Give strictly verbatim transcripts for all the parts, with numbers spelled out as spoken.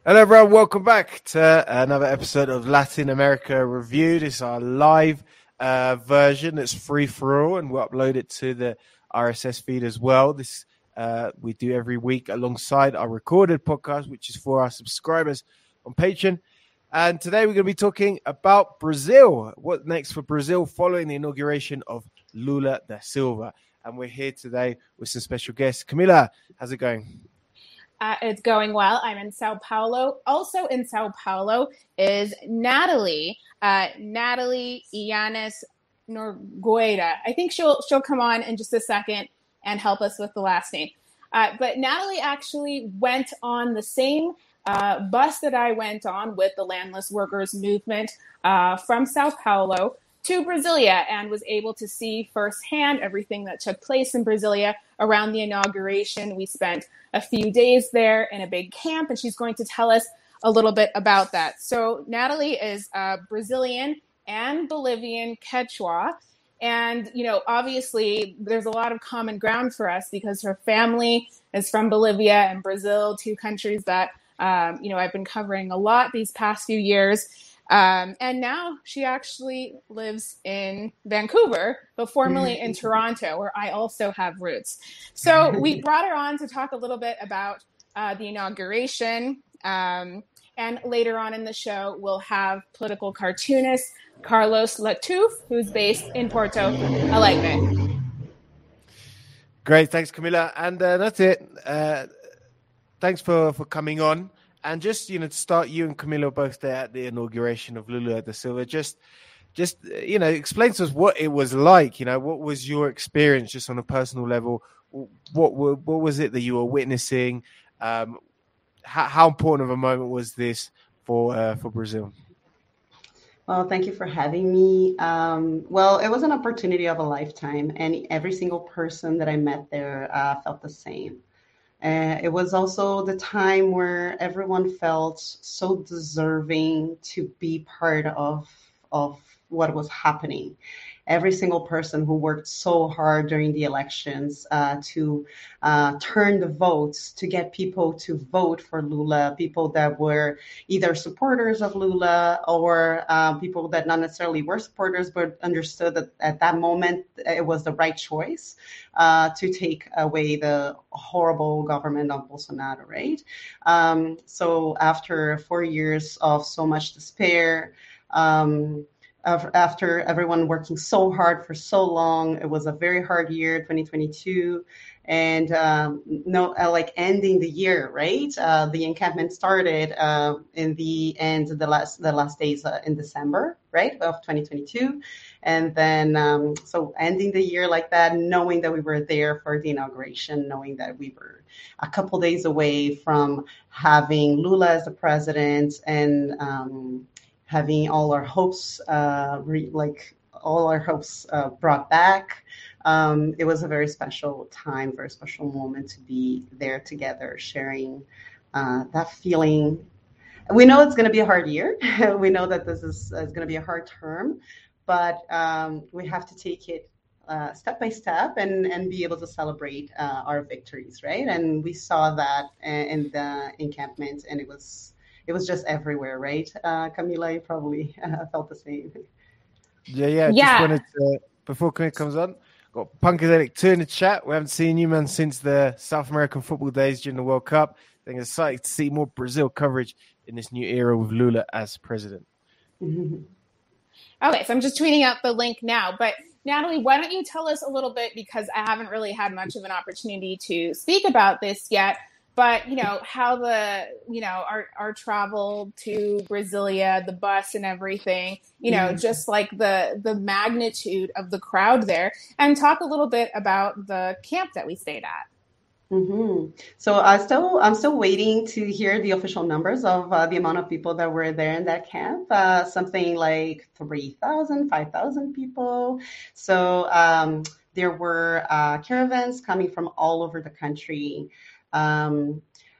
Hello, everyone. Welcome back to another episode of Latin America Review. This is our live uh, version. It's free for all, and we'll upload it to the R S S feed as well. This uh, we do every week alongside our recorded podcast, which is for our subscribers on Patreon. And today we're going to be talking about Brazil. What next for Brazil following the inauguration of Lula da Silva? And we're here today with some special guests. Camila, how's it going? Uh, it's going well. I'm in Sao Paulo. Also in Sao Paulo is Natalie, uh, Natalie Yanes Nogueira. I think she'll she'll come on in just a second and help us with the last name. Uh, but Natalie actually went on the same uh, bus that I went on with the Landless Workers Movement uh, from Sao Paulo to Brasilia and was able to see firsthand everything that took place in Brasilia around the inauguration. We spent a few days there in a big camp, and she's going to tell us a little bit about that. So Natalie is a Brazilian and Bolivian Quechua. And, you know, obviously there's a lot of common ground for us because her family is from Bolivia and Brazil, two countries that, um, you know, I've been covering a lot these past few years. Um, and now she actually lives in Vancouver, but formerly in Toronto, where I also have roots. So we brought her on to talk a little bit about uh, the inauguration. Um, and later on in the show, we'll have political cartoonist Carlos Latouf, who's based in Porto Alegre. Great. Thanks, Camila. And uh, that's it. Uh, thanks for, for coming on. And just, you know, to start, you and Camila were both there at the inauguration of Lula da Silva. Just, just you know, explain to us what it was like. You know, what was your experience just on a personal level? What were, what was it that you were witnessing? Um, how, how important of a moment was this for uh, for Brazil? Well, thank you for having me. Um, well, it was an opportunity of a lifetime, and every single person that I met there uh, felt the same. Uh, it was also the time where everyone felt so deserving to be part of of what was happening. Every single person who worked so hard during the elections uh, to uh, turn the votes, to get people to vote for Lula, people that were either supporters of Lula or uh, people that not necessarily were supporters, but understood that at that moment it was the right choice uh, to take away the horrible government of Bolsonaro, right? Um, so after four years of so much despair, um, after everyone working so hard for so long, it was a very hard year, twenty twenty-two, and um, no, uh, like ending the year, right? Uh, the encampment started uh, in the end, the last the last days uh, in December, right, of twenty twenty-two, and then um, so ending the year like that, knowing that we were there for the inauguration, knowing that we were a couple days away from having Lula as the president, and um, having all our hopes, uh, re- like all our hopes uh, brought back. Um, it was a very special time, very special moment to be there together, sharing uh, that feeling. We know it's going to be a hard year. We know that this is, is going to be a hard term, but um, we have to take it uh, step by step and, and be able to celebrate uh, our victories, right? And we saw that in the encampment, and it was It was just everywhere, right? Uh, Camila, you probably uh, felt the same. Yeah, yeah. Yeah. Just wanted to, before Camila comes on, got Punkadelic two in the chat. We haven't seen you, man, since the South American football days during the World Cup. I think it's exciting to see more Brazil coverage in this new era with Lula as president. Mm-hmm. Okay, so I'm just tweeting out the link now. But Natalie, why don't you tell us a little bit, because I haven't really had much of an opportunity to speak about this yet. But, you know, how the, you know, our, our travel to Brasilia, the bus and everything, you know, mm-hmm. just like the the magnitude of the crowd there, and talk a little bit about the camp that we stayed at. Mm-hmm. So I still, I'm still waiting to hear the official numbers of uh, the amount of people that were there in that camp. Uh, something like three thousand, five thousand people. So um, there were uh, caravans coming from all over the country. Um,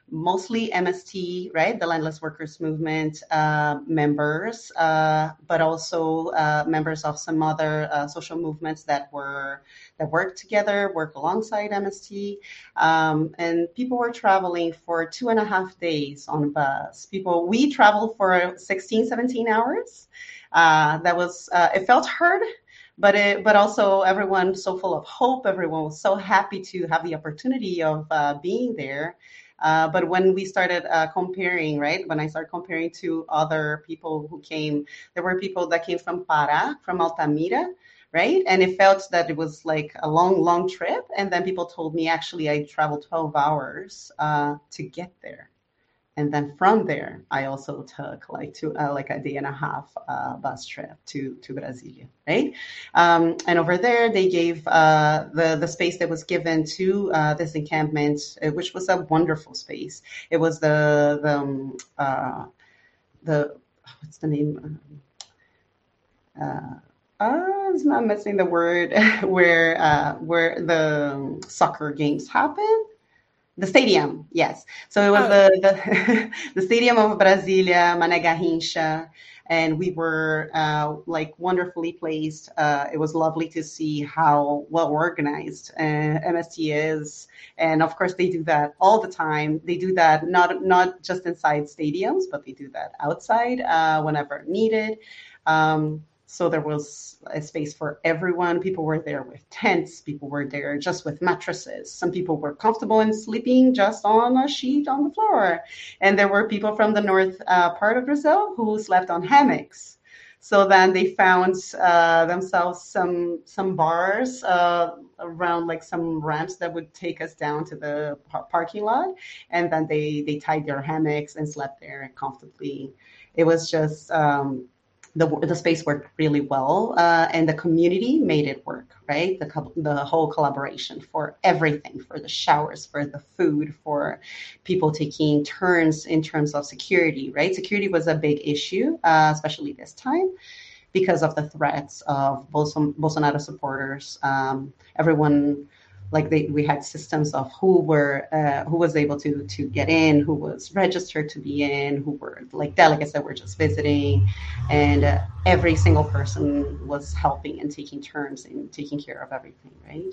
mostly M S T, right, the Landless Workers Movement uh, members, uh, but also uh, members of some other uh, social movements that were that work together, work alongside M S T. Um, and people were traveling for two and a half days on a bus. People, we traveled for sixteen, seventeen hours. Uh, that was, uh, it felt hard, but it, but also everyone so full of hope. Everyone was so happy to have the opportunity of uh, being there. Uh, but when we started uh, comparing, right, when I started comparing to other people who came, there were people that came from Pará, from Altamira, right? And it felt that it was like a long, long trip. And then people told me, actually, I traveled twelve hours uh, to get there. And then from there, I also took like two, uh, like a day and a half uh, bus trip to to Brasilia, right? Um, and over there, they gave uh, the the space that was given to uh, this encampment, which was a wonderful space. It was the the um, uh, the what's the name? Uh, uh, it's not missing the word where uh, where the soccer games happen. The stadium, yes. So it was oh. the, the the stadium of Brasilia, Mané Garrincha, and we were uh, like wonderfully placed. Uh, it was lovely to see how well organized uh, M S T is, and of course they do that all the time. They do that not not just inside stadiums, but they do that outside uh, whenever needed. Um, So there was a space for everyone. People were there with tents. People were there just with mattresses. Some people were comfortable in sleeping just on a sheet on the floor. And there were people from the north uh, part of Brazil who slept on hammocks. So then they found uh, themselves some some bars uh, around, like some ramps that would take us down to the par- parking lot. And then they, they tied their hammocks and slept there comfortably. It was just... Um, The, the space worked really well, uh, and the community made it work, right? The, the whole collaboration for everything, for the showers, for the food, for people taking turns in terms of security, right? Security was a big issue, uh, especially this time, because of the threats of Bolson- Bolsonaro supporters. Um, everyone... Like they, we had systems of who were uh, who was able to to get in, who was registered to be in, who were like delegates that were just visiting, and uh, every single person was helping and taking turns in taking care of everything, right?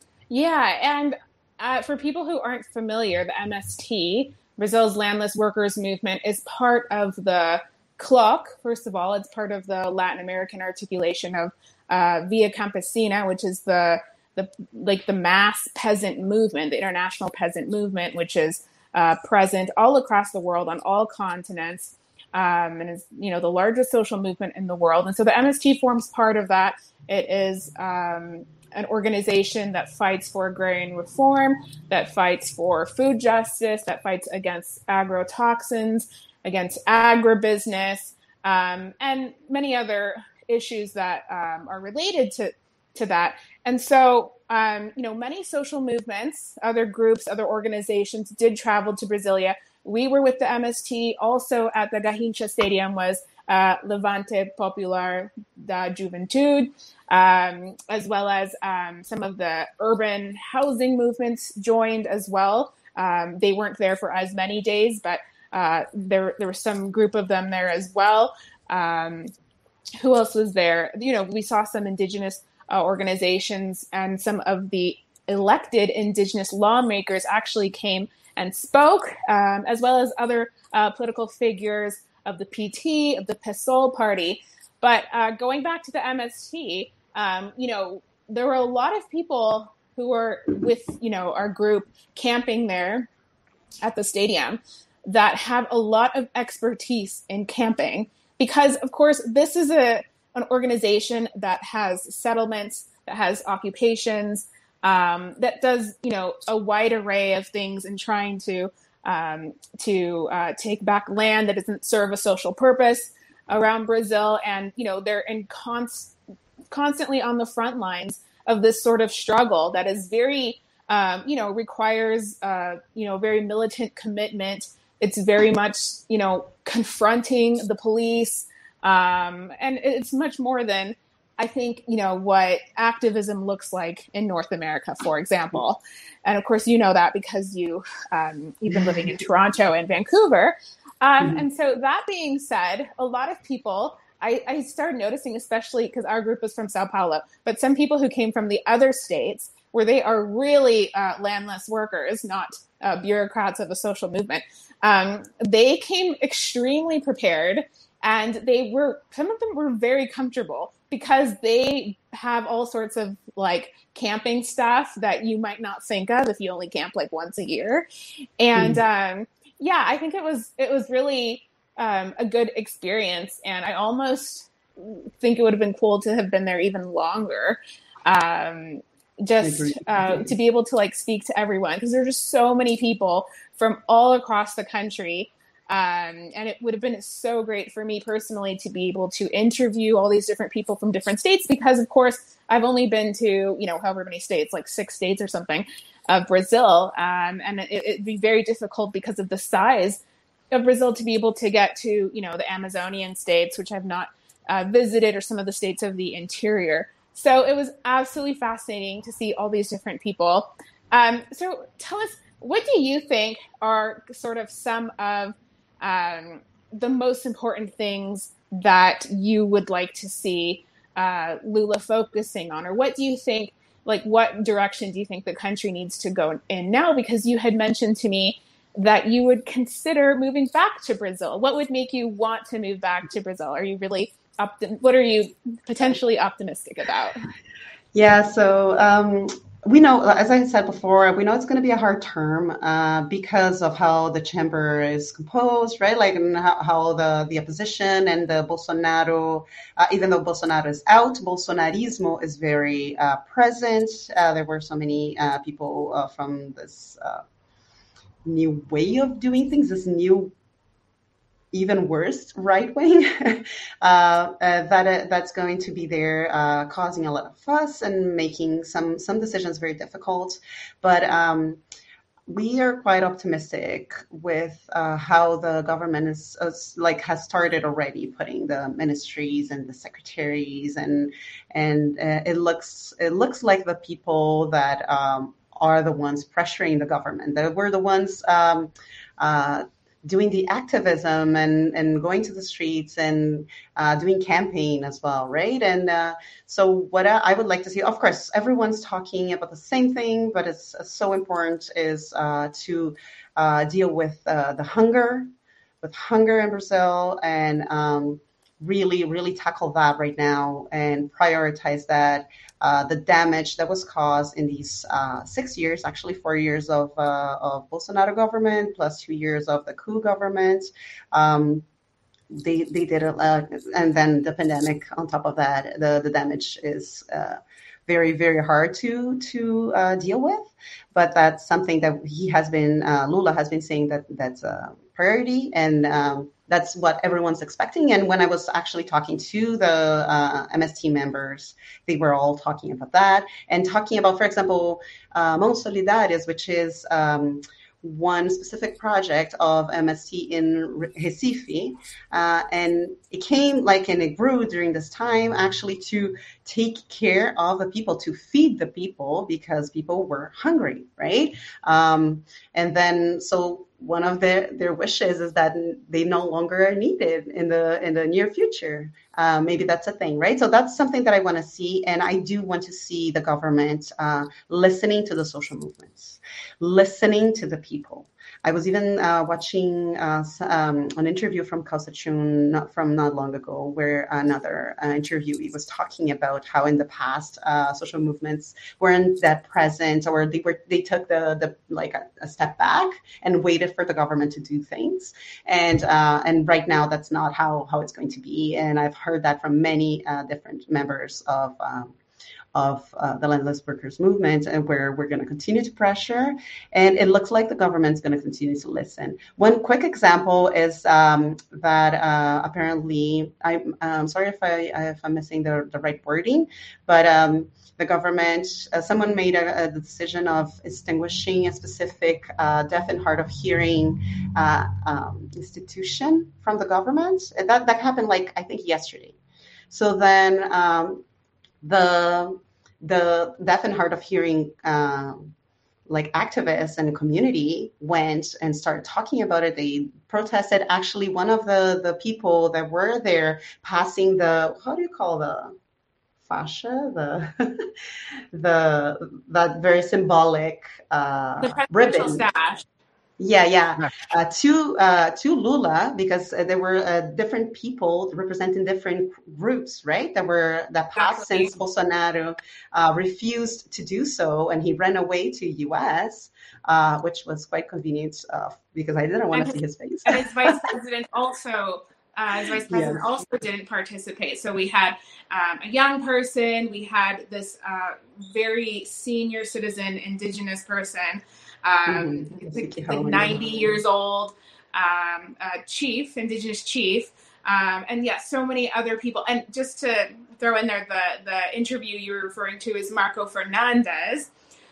Yeah, and uh, for people who aren't familiar, the M S T, Brazil's Landless Workers Movement, is part of the C L O C. First of all, it's part of the Latin American articulation of uh, Via Campesina, which is the The, like the mass peasant movement, the international peasant movement, which is uh, present all across the world on all continents, um, and is, you know, the largest social movement in the world. And so the M S T forms part of that. It is um, an organization that fights for agrarian reform, that fights for food justice, that fights against agrotoxins, against agribusiness, um, and many other issues that um, are related to to that. And so, um, you know, many social movements, other groups, other organizations did travel to Brasilia. We were with the M S T. Also at the Garrincha Stadium was uh, Levante Popular da Juventude, um, as well as um, some of the urban housing movements joined as well. Um, they weren't there for as many days, but uh, there, there was some group of them there as well. Um, who else was there? You know, we saw some indigenous Uh, organizations, and some of the elected indigenous lawmakers actually came and spoke, um, as well as other uh, political figures of the P T, of the PSOL party. But uh, going back to the M S T, um, you know, there were a lot of people who were with, you know, our group camping there at the stadium that have a lot of expertise in camping, because, of course, this is a an organization that has settlements, that has occupations, um, that does, you know, a wide array of things in trying to um, to uh, take back land that doesn't serve a social purpose around Brazil. And, you know, they're in const- constantly on the front lines of this sort of struggle that is very, um, you know, requires, uh, you know, very militant commitment. It's very much, you know, confronting the police. Um, and it's much more than I think, you know, what activism looks like in North America, for example. And of course, you know that because you, um, you've been living in Toronto and Vancouver. Um, mm-hmm. And so that being said, a lot of people, I, I started noticing, especially because our group is from Sao Paulo, but some people who came from the other states where they are really uh, landless workers, not uh, bureaucrats of a social movement, um, they came extremely prepared. And they were, some of them were very comfortable because they have all sorts of like camping stuff that you might not think of if you only camp like once a year. And mm. um, yeah, I think it was, it was really um, a good experience. And I almost think it would have been cool to have been there even longer. Um, just uh, to be able to like speak to everyone, because there's just so many people from all across the country. Um, and it would have been so great for me personally to be able to interview all these different people from different states, because of course I've only been to, you know, however many states, like six states or something of Brazil. Um, and it, it'd be very difficult because of the size of Brazil to be able to get to, you know, the Amazonian states, which I've not uh, visited, or some of the states of the interior. So it was absolutely fascinating to see all these different people. Um, so tell us, what do you think are sort of some of Um, the most important things that you would like to see uh, Lula focusing on? Or what do you think, like what direction do you think the country needs to go in now? Because you had mentioned to me that you would consider moving back to Brazil. What would make you want to move back to Brazil? Are you really, optim- what are you potentially optimistic about? Yeah, so um, we know, as I said before, we know it's going to be a hard term uh, because of how the chamber is composed, right? Like and how, how the, the opposition and the Bolsonaro, uh, even though Bolsonaro is out, Bolsonarismo is very uh, present. Uh, there were so many uh, people uh, from this uh, new way of doing things, this new even worse right wing uh, uh, that uh, that's going to be there, uh, causing a lot of fuss and making some some decisions very difficult. But um, we are quite optimistic with uh, how the government is, is like has started already putting the ministries and the secretaries, and and uh, it looks it looks like the people that um, are the ones pressuring the government, that we're the ones. Um, uh, doing the activism and, and going to the streets and uh, doing campaign as well, right? And uh, so what I would like to see, of course, everyone's talking about the same thing, but it's so important is uh, to uh, deal with uh, the hunger, with hunger in Brazil, and um, really, really tackle that right now and prioritize that. Uh, the damage that was caused in these uh, six years, actually four years of, uh, of Bolsonaro government plus two years of the coup government. Um, they they did it, uh, and then the pandemic on top of that. The the damage is uh, very very hard to to uh, deal with, but that's something that he has been uh, Lula has been saying that that's a priority, and um, that's what everyone's expecting. And when I was actually talking to the uh, M S T members, they were all talking about that and talking about, for example, uh, Mãos Solidárias, which is um, one specific project of M S T in Recife. Uh, and it came like, and it grew during this time actually to take care of the people, to feed the people because people were hungry, right? Um, and then, so one of their, their wishes is that they no longer are needed in the in the near future. Uh, maybe that's a thing, right? So that's something that I want to see. And I do want to see the government uh, listening to the social movements, listening to the people. I was even uh, watching uh, um, an interview from Cao Se-chun not from not long ago, where another uh, interviewee was talking about how in the past uh, social movements weren't that present, or they were they took the the like a, a step back and waited for the government to do things. And uh, and right now that's not how how it's going to be. And I've heard that from many uh, different members of. Um, of uh, the landless workers movement, and where we're going to continue to pressure. And it looks like the government's going to continue to listen. One quick example is um, that uh, apparently, I'm um, sorry if, I, if I'm missing the, the right wording, but um, the government, uh, someone made a, a decision of extinguishing a specific uh, deaf and hard of hearing uh, um, institution from the government. And that, that happened like, I think yesterday. So then, um, the the deaf and hard of hearing um, like activists and community went and started talking about it. They protested. Actually, one of the the people that were there passing the, how do you call the fascia, the the that very symbolic uh, The presidential ribbon. stash. Yeah, yeah. Uh, to uh, to Lula, because uh, there were uh, different people representing different groups, right? That were that passed Exactly. since Bolsonaro uh, refused to do so, and he ran away to U S, uh, which was quite convenient uh, because I didn't want to see his face. And his vice president also. Uh, his vice president Yes. also didn't participate. So we had um, a young person, we had this uh, very senior citizen, indigenous person, um, Mhm. like ninety years old, um, uh, chief, indigenous chief, um, and yeah, so many other people. And just to throw in there, the the interview you were referring to is Marco Fernandez,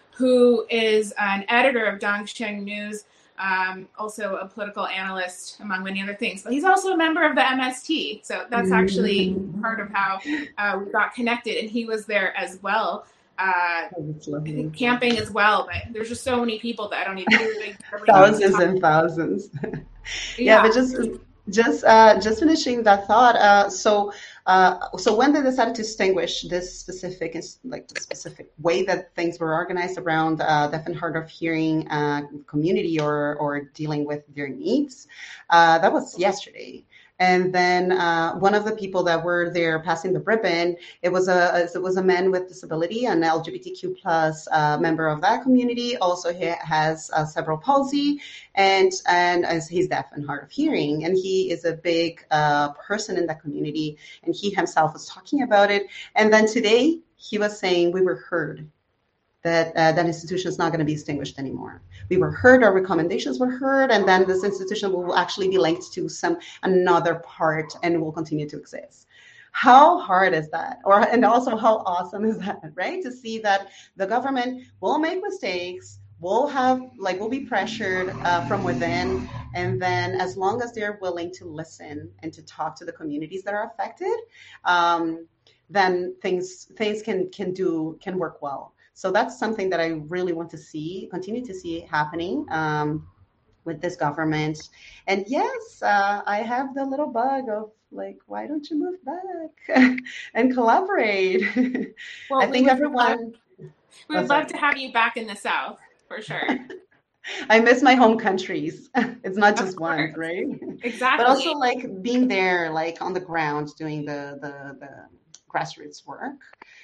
who is an editor of Dongsheng News. Um, also a political analyst, among many other things. But he's also a member of the M S T. So that's actually Mhm. part of how uh, we got connected. And he was there as well, uh, Oh, that's I lovely. think camping as well. But there's just so many people that I don't even really Thousands and thousands. Yeah, but just just uh, just finishing that thought. Uh, so uh, so when they decided to distinguish this specific like the specific way that things were organized around uh, deaf and hard of hearing uh, community or or dealing with their needs, uh, that was yesterday. And then uh, one of the people that were there passing the ribbon, it was a it was a man with disability, an L G B T Q plus uh, member of that community. Also, he has uh, cerebral palsy, and and as he's deaf and hard of hearing, and he is a big uh, person in that community, and he himself was talking about it. And then today he was saying we were heard. That uh, that institution is not going to be extinguished anymore. We were heard, our recommendations were heard, and then this institution will actually be linked to some another part and will continue to exist. How hard is that? Or and also how awesome is that, right? To see that the government will make mistakes, will have like will be pressured uh, from within, and then as long as they're willing to listen and to talk to the communities that are affected, um, then things things can can do can work well. So that's something that I really want to see, continue to see happening um, with this government. And yes, uh, I have the little bug of like, why don't you move back and collaborate? Well, I we think would everyone. Love, we would oh, love to have you back in the South, for sure. I miss my home countries. It's not just one, right? Exactly. But also like being there, like on the ground, doing the the, the grassroots work.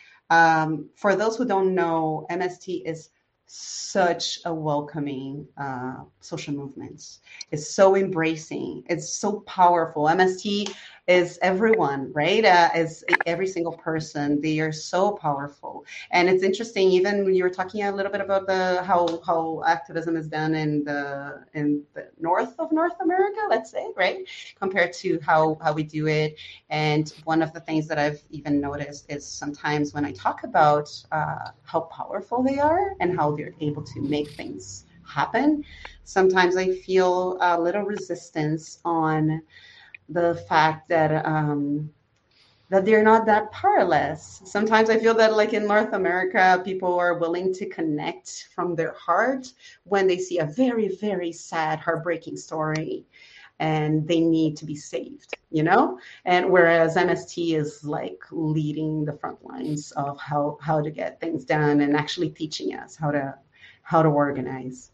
Um, for those who don't know, M S T is such a welcoming uh, social movement. It's so embracing. It's so powerful. M S T is everyone, right? Uh, is every single person. They are so powerful. And it's interesting, even when you were talking a little bit about the how how activism is done in the in the north of North America, let's say, right? Compared to how how we do it. And one of the things that I've even noticed is sometimes when I talk about uh, how powerful they are and how they're able to make things happen, sometimes I feel a little resistance on the fact that um, that they're not that powerless. Sometimes I feel that like in North America, people are willing to connect from their heart when they see a very, very sad, heartbreaking story and they need to be saved, you know? And whereas M S T is like leading the front lines of how, how to get things done and actually teaching us how to how to organize.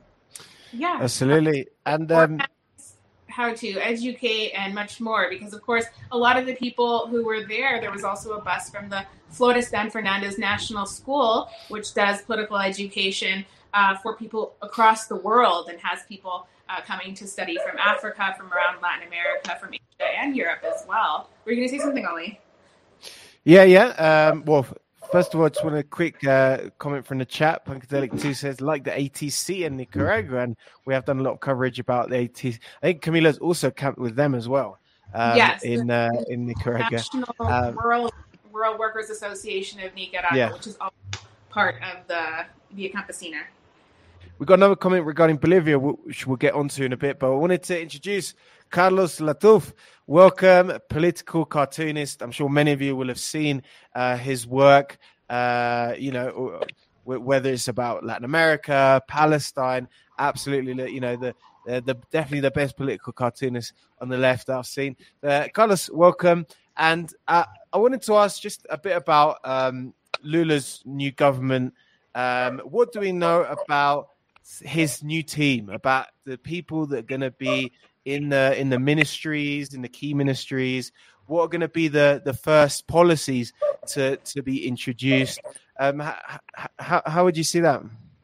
Yeah. Absolutely. And um, how to educate and much more, because of course a lot of the people who were there, there was also a bus from the Flores Dan Fernandez National School, which does political education uh, for people across the world and has people uh, coming to study from Africa, from around Latin America, from Asia and Europe as well. Were you going to say something, Oli? Yeah, yeah. Um, well, first of all, I just want a quick uh, comment from the chat. Punkadelic two says, like the A T C in Nicaragua, and we have done a lot of coverage about the A T C. I think Camila's also camped with them as well. Um, yes, in uh, in Nicaragua. National um, Rural Rural Workers Association of Nicaragua, yeah. which is all part of the Via Campesina. We've got another comment regarding Bolivia, which we'll get onto in a bit, but I wanted to introduce Carlos Latuf. Welcome, political cartoonist. I'm sure many of you will have seen uh, his work, uh, you know, whether it's about Latin America, Palestine, absolutely, you know, the, the, the definitely the best political cartoonist on the left I've seen. Uh, Carlos, welcome. And uh, I wanted to ask just a bit about um, Lula's new government. Um, what do we know about his new team, about the people that are going to be in the in the ministries, in the key ministries? What are going to be the, the first policies to, to be introduced? Um, how, how, how would you see that?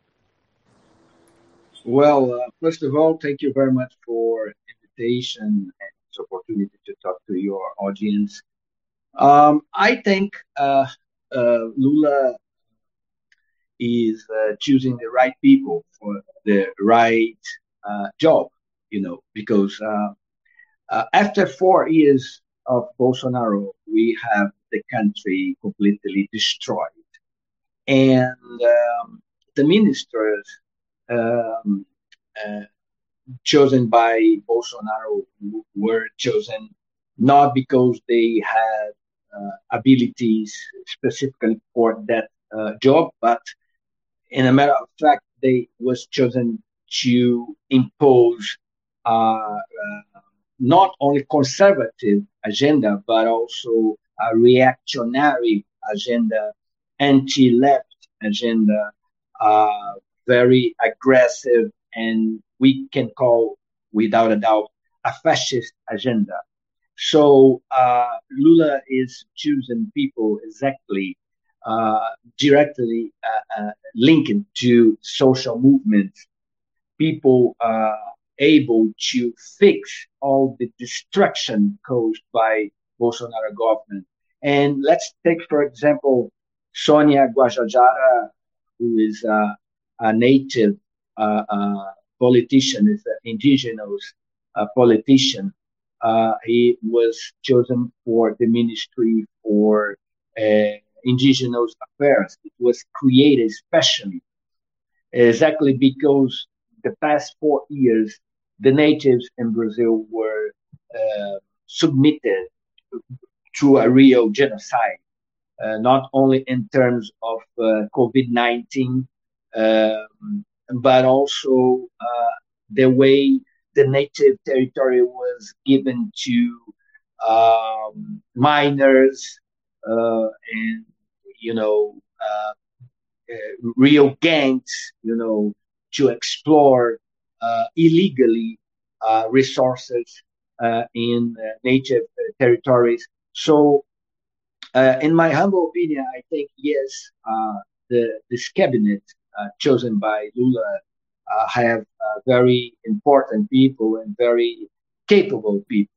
Well, uh, first of all, thank you very much for the invitation and this opportunity to talk to your audience. Um, I think uh, uh, Lula is uh, choosing the right people for the right uh, job, you know, because uh, uh, after four years of Bolsonaro, we have the country completely destroyed. And um, the ministers um, uh, chosen by Bolsonaro were chosen not because they had uh, abilities specifically for that uh, job, but in a matter of fact, they was chosen to impose uh, uh, not only conservative agenda, but also a reactionary agenda, anti-left agenda, uh, very aggressive, and we can call, without a doubt, a fascist agenda. So uh, Lula is choosing people exactly uh, directly uh, uh, linked to social movements, people uh, able to fix all the destruction caused by Bolsonaro government. And let's take, for example, Sonia Guajajara, who is uh, a native uh, uh, politician, is an indigenous uh, politician. Uh, he was chosen for the Ministry for uh, Indigenous Affairs. It was created especially exactly because the past four years, the natives in Brazil were uh, submitted to a real genocide, uh, not only in terms of uh, COVID nineteen, um, but also uh, the way the native territory was given to um, miners uh, and, you know, uh, uh, real gangs, you know, to explore uh, illegally uh, resources uh, in uh, native uh, territories. So, uh, in my humble opinion, I think, yes, uh, the this cabinet uh, chosen by Lula uh, have uh, very important people and very capable people.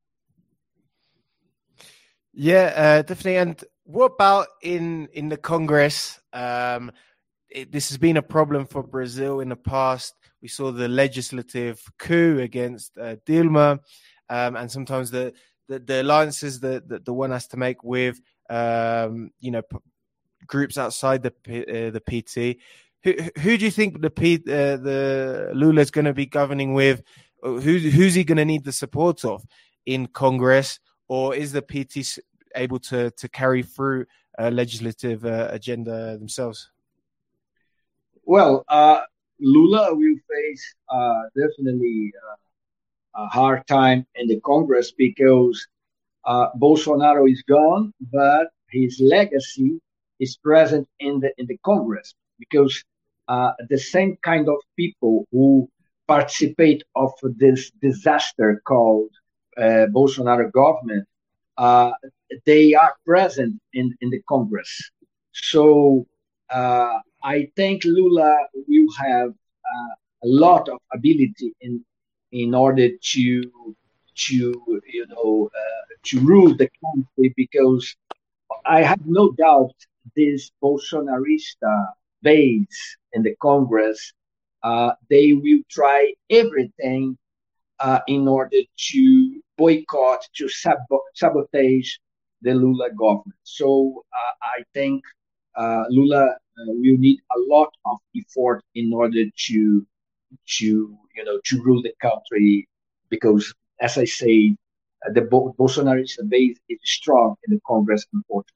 Yeah, uh, definitely. And what about in in the Congress? Um, it, this has been a problem for Brazil in the past. We saw the legislative coup against uh, Dilma, um, and sometimes the, the, the alliances that, that the one has to make with, um, you know, p- groups outside the uh, the P T. Who who do you think the P, uh, the Lula is going to be governing with? Who's who's he going to need the support of in Congress, or is the P T able to to carry through a legislative uh, agenda themselves? Well, uh, Lula will face uh, definitely uh, a hard time in the Congress because uh, Bolsonaro is gone, but his legacy is present in the in the Congress because uh, the same kind of people who participate of this disaster called uh, Bolsonaro government, uh, they are present in, in the Congress. So uh, I think Lula will have uh, a lot of ability in in order to to you know uh, to rule the country because I have no doubt this Bolsonarista base in the Congress, uh, they will try everything uh, in order to boycott, to sab- sabotage the Lula government. So uh, I think uh, Lula uh, we need a lot of effort in order to to you know to rule the country, because as I say, uh, the Bo- Bolsonarist base is strong in the Congress, unfortunately.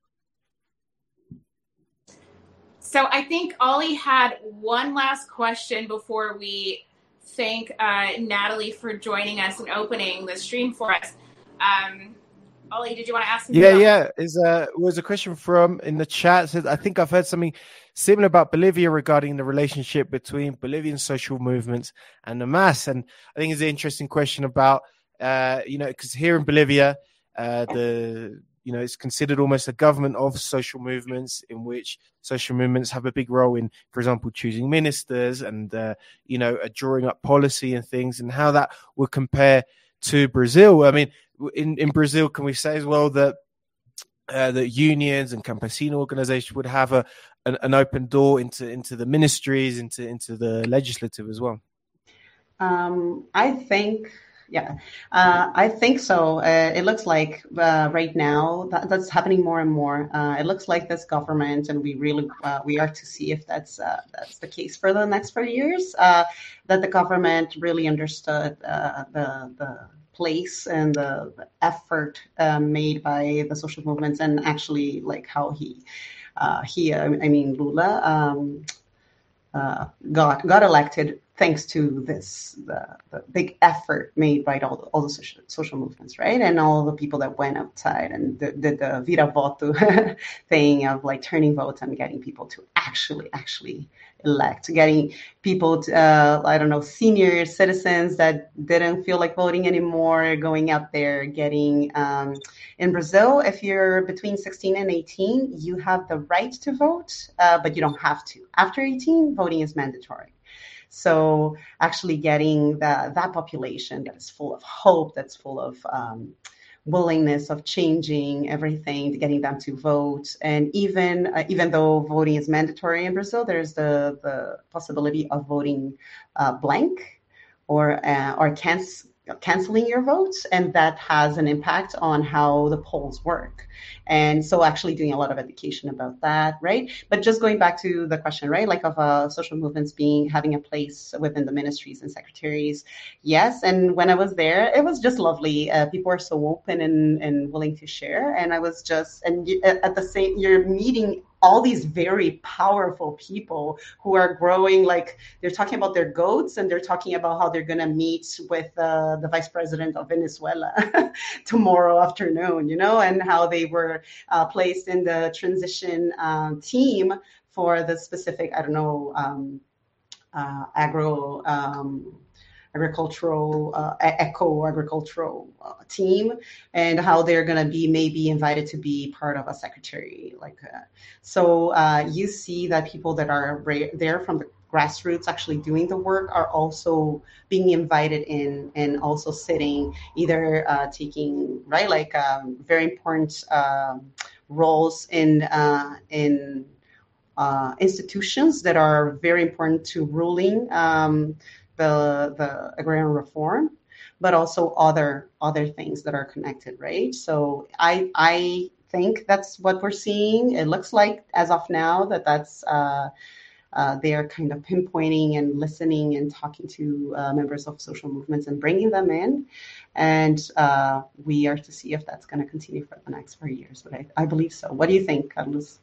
So I think Ollie had one last question before we thank uh, Natalie for joining us and opening the stream for us. Um, Ollie, did you want to ask something? Yeah, yeah. Is uh was a question from in the chat. Says, I think I've heard something similar about Bolivia regarding the relationship between Bolivian social movements and the mass. And I think it's an interesting question about uh you know, because here in Bolivia, uh the you know, it's considered almost a government of social movements, in which social movements have a big role in, for example, choosing ministers and uh, you know, uh, drawing up policy and things, and how that would compare to Brazil. I mean, in, in Brazil, can we say as well that uh, that unions and campesino organizations would have a an, an open door into into the ministries, into into the legislative as well? Um, I think, yeah, uh, I think so. Uh, it looks like uh, right now that, that's happening more and more. Uh, it looks like this government, and we really uh, we are to see if that's uh, that's the case for the next few years. Uh, that the government really understood uh, the the place and the, the effort uh, made by the social movements, and actually like how he uh, he uh, I mean Lula um, uh, got got elected thanks to this the, the big effort made by all the, all the social, social movements, right? And all the people that went outside and did the, the vira voto thing of like turning votes and getting people to actually actually elect, getting people to, uh, I don't know, senior citizens that didn't feel like voting anymore, going out there, getting, um, in Brazil, if you're between sixteen and eighteen, you have the right to vote, uh, but you don't have to. After eighteen, voting is mandatory. So actually getting the, that population that is full of hope, that's full of um, willingness of changing everything, getting them to vote. And even uh, even though voting is mandatory in Brazil, there's the, the possibility of voting uh, blank or uh, or cancel. canceling your votes, and that has an impact on how the polls work. And so actually doing a lot of education about that, right? But just going back to the question, right, like of uh, social movements being having a place within the ministries and secretaries, yes. And when I was there, it was just lovely. Uh, people are so open and, and willing to share. And I was just, and you, at the same, you're meeting all these very powerful people who are growing, like they're talking about their goats, and they're talking about how they're going to meet with uh, the vice president of Venezuela tomorrow afternoon, you know, and how they were uh, placed in the transition uh, team for the specific, I don't know, um, uh, agro, um, agricultural, uh, eco-agricultural uh, team, and how they're going to be maybe invited to be part of a secretary. Like, uh, so uh, you see that people that are ra- there from the grassroots actually doing the work are also being invited in, and also sitting, either uh, taking, right, like um, very important um, roles in uh, in uh, institutions that are very important to ruling um, the the agrarian reform, but also other other things that are connected, right? So I I think that's what we're seeing. It looks like as of now that that's uh, uh, they are kind of pinpointing and listening and talking to uh, members of social movements and bringing them in, and uh, we are to see if that's going to continue for the next four years. But I, I believe so. What do you think, Carlos?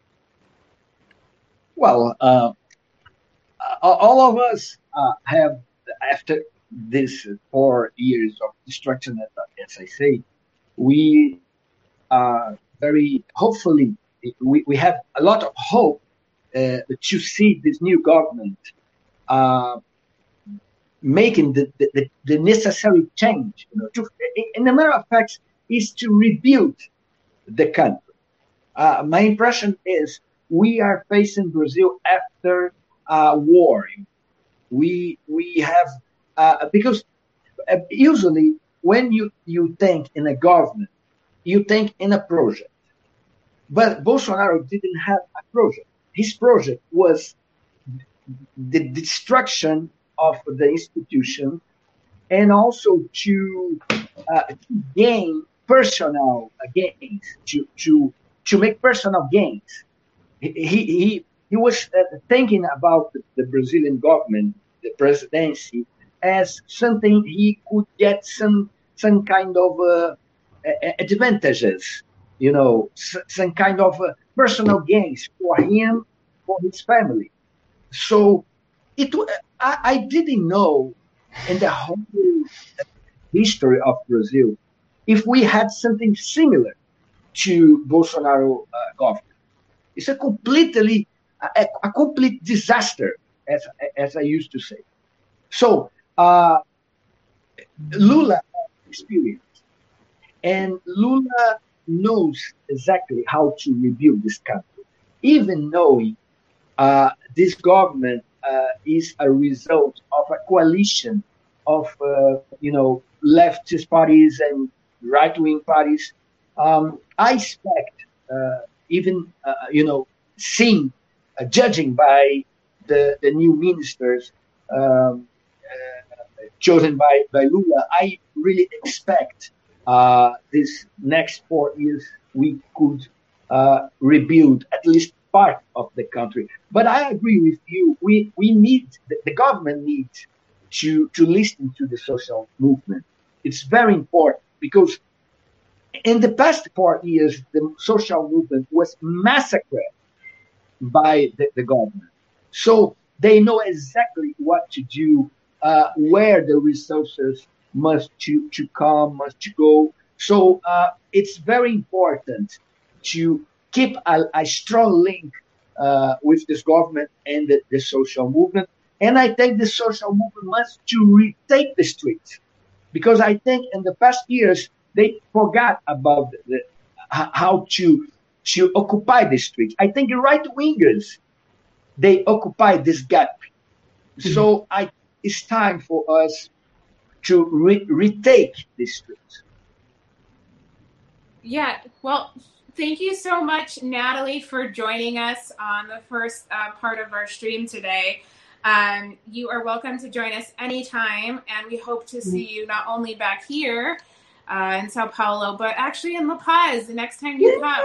Well, uh, all of us uh, have, after this four years of destruction, as I say, we are very hopefully, we, we have a lot of hope uh, to see this new government uh, making the, the, the necessary change. You know, to, in a matter of fact, is to rebuild the country. Uh, my impression is we are facing Brazil after uh, war. We we have uh, because uh, usually when you, you think in a government, you think in a project. But Bolsonaro didn't have a project. His project was the destruction of the institution, and also to, uh, to gain personal gains, to to to make personal gains. He he he was uh, thinking about the, the Brazilian government, the presidency, as something he could get some some kind of uh, advantages, you know, some kind of uh, personal gains for him, for his family. So it, I, I didn't know in the whole history of Brazil if we had something similar to Bolsonaro uh, government. It's a completely a, a complete disaster, as as I used to say. So uh, Lula experience. And Lula knows exactly how to rebuild this country, even knowing uh, this government uh, is a result of a coalition of, uh, you know, leftist parties and right-wing parties. Um, I expect, uh, even, uh, you know, seeing, uh, judging by the, the new ministers um, uh, chosen by, by Lula, I really expect Uh, this next four years, we could uh, rebuild at least part of the country. But I agree with you. We we need the, the government needs to to listen to the social movement. It's very important because in the past four years, the social movement was massacred by the, the government. So they know exactly what to do, uh, where the resources must to, to come, must to go. So uh, it's very important to keep a, a strong link uh, with this government and the, the social movement. And I think the social movement must to retake the streets, because I think in the past years they forgot about the, the, how to to occupy the streets. I think the right wingers, they occupy this gap. Mm-hmm. So I, it's time for us to re- retake these streets. Yeah, well, thank you so much, Natalie, for joining us on the first uh, part of our stream today. Um, you are welcome to join us anytime, and we hope to see you not only back here uh, in Sao Paulo, but actually in La Paz the next time you come.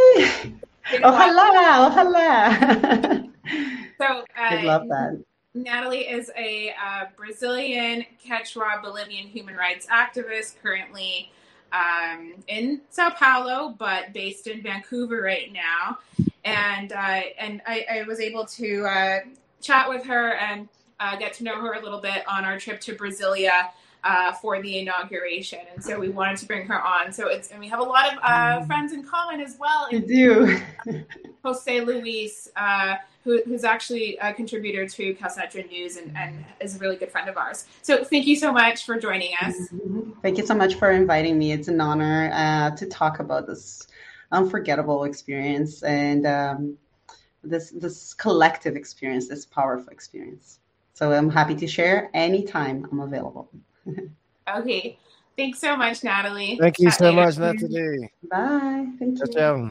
Ojalá, ojalá. So, uh, I love that. Natalie is a uh, Brazilian, Quechua, Bolivian human rights activist currently um, in Sao Paulo, but based in Vancouver right now. And uh, and I, I was able to uh, chat with her and uh, get to know her a little bit on our trip to Brasilia uh, for the inauguration. And so we wanted to bring her on. So it's and we have a lot of uh, friends in common as well. You do. Jose Luis, uh, who, who's actually a contributor to Calcentra News and, and is a really good friend of ours. So thank you so much for joining us. Thank you so much for inviting me. It's an honor uh, to talk about this unforgettable experience and um, this this collective experience, this powerful experience. So I'm happy to share anytime I'm available. Okay. Thanks so much, Natalie. Thank you so much, Natalie. Bye. Thank you. Ciao.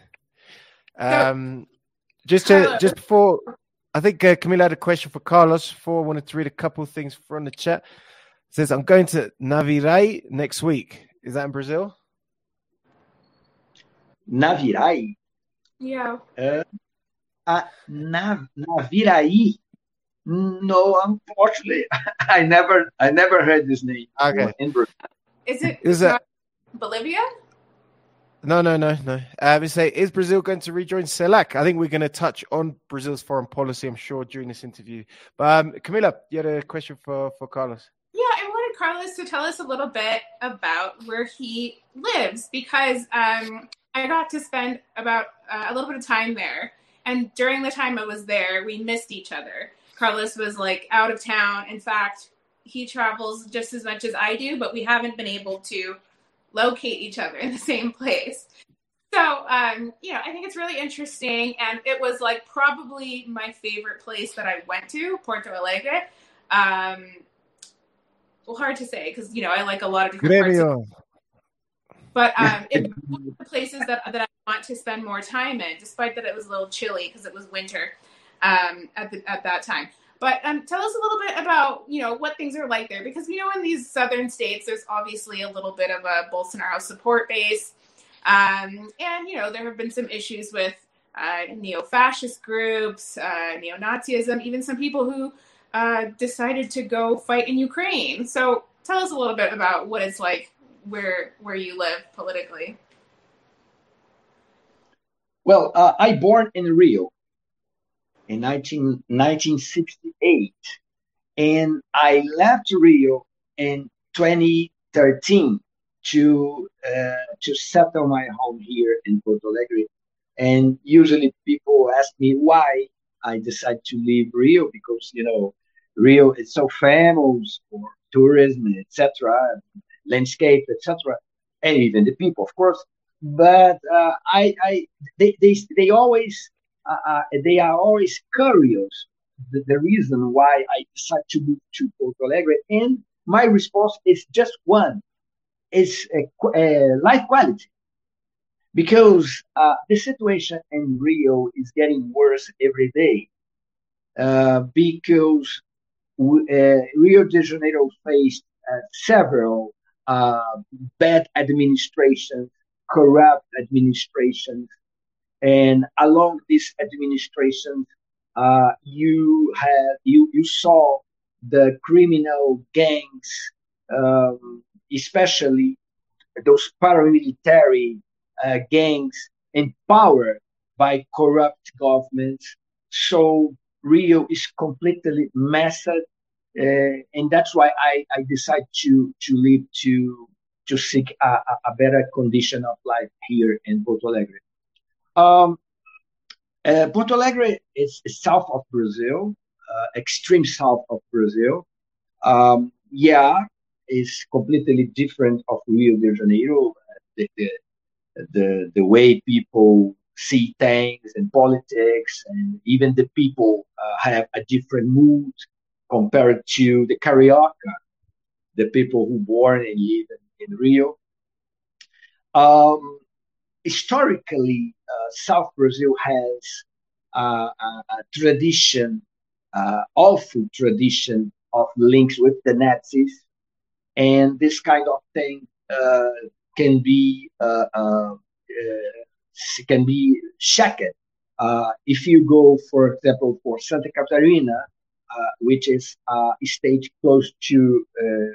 Um, just to, just before, I think uh, Camila had a question for Carlos. Before I wanted to read a couple of things from the chat. It says, I'm going to Naviraí next week. Is that in Brazil? Naviraí? Yeah. Uh, uh, Nav- Naviraí? No, unfortunately, I never, I never heard this name. Okay. In Brazil. Is it is that Bolivia? No, no, no, no. Uh, we say, is Brazil going to rejoin CELAC? I think we're going to touch on Brazil's foreign policy, I'm sure, during this interview. But um, Camila, you had a question for, for Carlos. Yeah, I wanted Carlos to tell us a little bit about where he lives, because um, I got to spend about uh, a little bit of time there. And during the time I was there, we missed each other. Carlos was like out of town. In fact, he travels just as much as I do, but we haven't been able to locate each other in the same place. So, um, you know, I think it's really interesting. And it was like probably my favorite place that I went to, Porto Alegre. Um, well, hard to say because, you know, I like a lot of different parts of it. But um, it's one of the places that, that I want to spend more time in, despite that it was a little chilly because it was winter um, at, the, at that time. But um, tell us a little bit about, you know, what things are like there. Because, you know, in these southern states, there's obviously a little bit of a Bolsonaro support base. Um, and, you know, there have been some issues with uh, neo-fascist groups, uh, neo-Nazism, even some people who uh, decided to go fight in Ukraine. So tell us a little bit about what it's like where where you live politically. Well, uh, I born in Rio in nineteen sixty-eight, and I left Rio in twenty thirteen to uh, to settle my home here in Porto Alegre. And usually people ask me why I decide to leave Rio, because you know Rio is so famous for tourism, et cetera, landscape, et cetera, and even the people, of course. But uh, I, I, they, they, they always, uh, uh, they are always curious the, the reason why I decide to move to Porto Alegre, and my response is just one: it's a, a life quality. Because uh, the situation in Rio is getting worse every day. Uh, because we, uh, Rio de Janeiro faced uh, several uh, bad administrations, corrupt administrations, and along these administrations, uh, you had you you saw the criminal gangs, um, especially those paramilitary uh, gangs empowered by corrupt governments. So Rio is completely messed, uh, and that's why I, I decided to to leave to to seek a, a better condition of life here in Porto Alegre. Um, uh, Porto Alegre is, is south of Brazil, uh, extreme south of Brazil. Um, yeah, it's completely different of Rio de Janeiro. The, the, the the way people see things and politics, and even the people uh, have a different mood compared to the Carioca, the people who born and live in, in Rio. Um, historically, uh, South Brazil has uh, a, a tradition, uh, awful tradition of links with the Nazis, and this kind of thing uh, can be uh, uh, uh, can be checked. Uh, if you go, for example, for Santa Catarina, uh, which is uh, a state close to uh,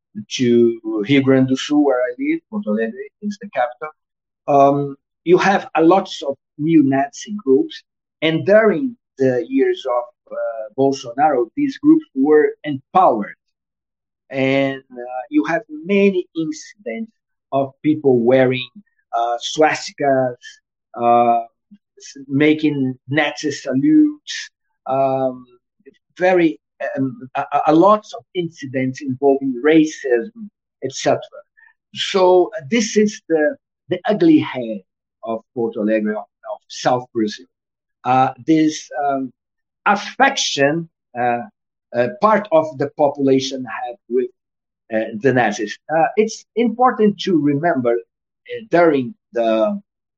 to Rio Grande do Sul, where I live, Porto Alegre is the capital. Um, you have a lots of neo-Nazi groups, and during the years of uh, Bolsonaro, these groups were empowered, and uh, you have many incidents of people wearing uh, swastikas, uh, making Nazi salutes, um, very um, a, a lots of incidents involving racism, et cetera. So uh, this is the the ugly head of Porto Alegre, of, of South Brazil. Uh, this um, affection uh, uh, part of the population had with uh, the Nazis. Uh, it's important to remember uh, during the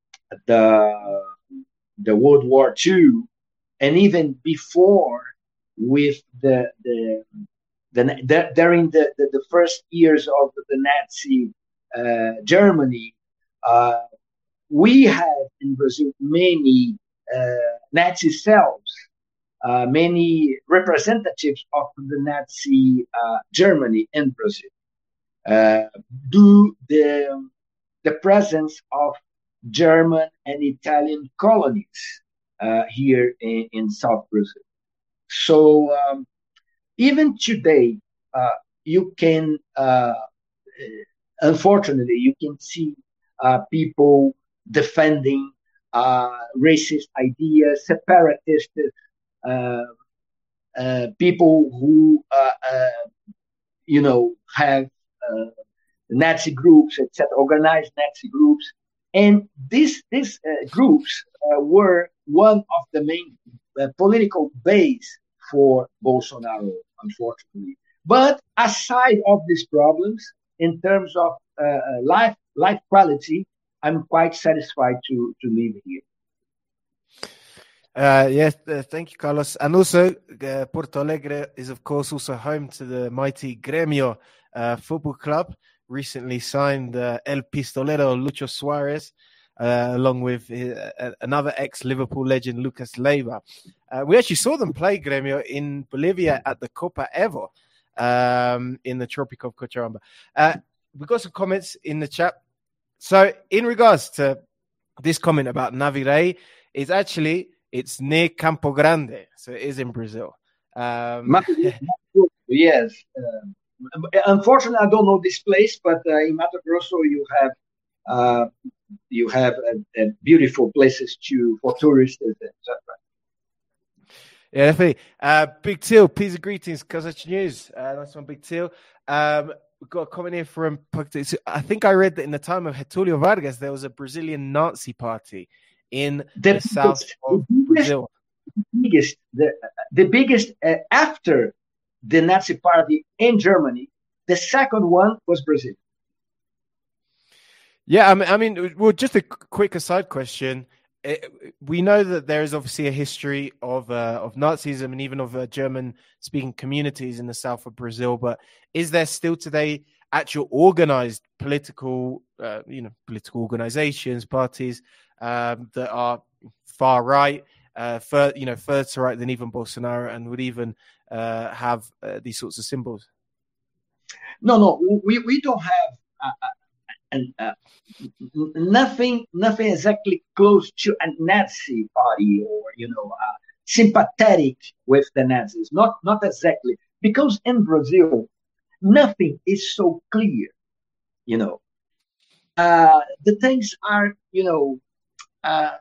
the the World War Two, and even before, with the the, the, the during the, the, the first years of the Nazi uh, Germany, uh, we had in Brazil many uh, Nazi cells, uh, many representatives of the Nazi uh, Germany in Brazil, uh, due the the presence of German and Italian colonies uh, here in, in South Brazil. So um, even today, uh, you can, uh, unfortunately, you can see uh, people defending uh, racist ideas, separatist uh, uh, people who, uh, uh, you know, have uh, Nazi groups, et cetera, organized Nazi groups. And these, these uh, groups uh, were one of the main uh, political base for Bolsonaro, unfortunately. But aside of these problems, in terms of uh, life life quality, I'm quite satisfied to, to live here. Uh, yes, uh, thank you, Carlos. And also, uh, Porto Alegre is, of course, also home to the mighty Grêmio uh, football club. Recently signed uh, El Pistolero Lucho Suarez uh, along with uh, another ex-Liverpool legend, Lucas Leiva. Uh, we actually saw them play Gremio in Bolivia at the Copa Evo um, in the Tropic of Cochabamba. Uh, we've got some comments in the chat. So in regards to this comment about Navirei, it's actually, it's near Campo Grande. So it is in Brazil. Um, yes. Uh, unfortunately, I don't know this place, but uh, in Mato Grosso, you have uh, you have uh, uh, beautiful places to for tourists, et cetera. Yeah, definitely. Uh, Big Teal, peace and greetings, Kazach News. Uh, nice one, Big Teal. Um, we've got a comment here from, I think I read that in the time of Getulio Vargas, there was a Brazilian Nazi party in the, the south of biggest, Brazil. Biggest, the, the biggest, uh, after the Nazi party in Germany, the second one was Brazil. Yeah, I mean, I mean, well, just a quick aside question. It, we know that there is obviously a history of uh, of Nazism and even of uh, German-speaking communities in the south of Brazil. But is there still today actual organized political, uh, you know, political organizations, parties um, that are far right, uh, fur, you know, further to right than even Bolsonaro, and would even uh, have uh, these sorts of symbols? No, no, we we don't have. Uh, And uh, nothing, nothing exactly close to a Nazi party or you know, uh, sympathetic with the Nazis. Not, not exactly, because in Brazil, nothing is so clear. You know, uh, the things are, you know, uh,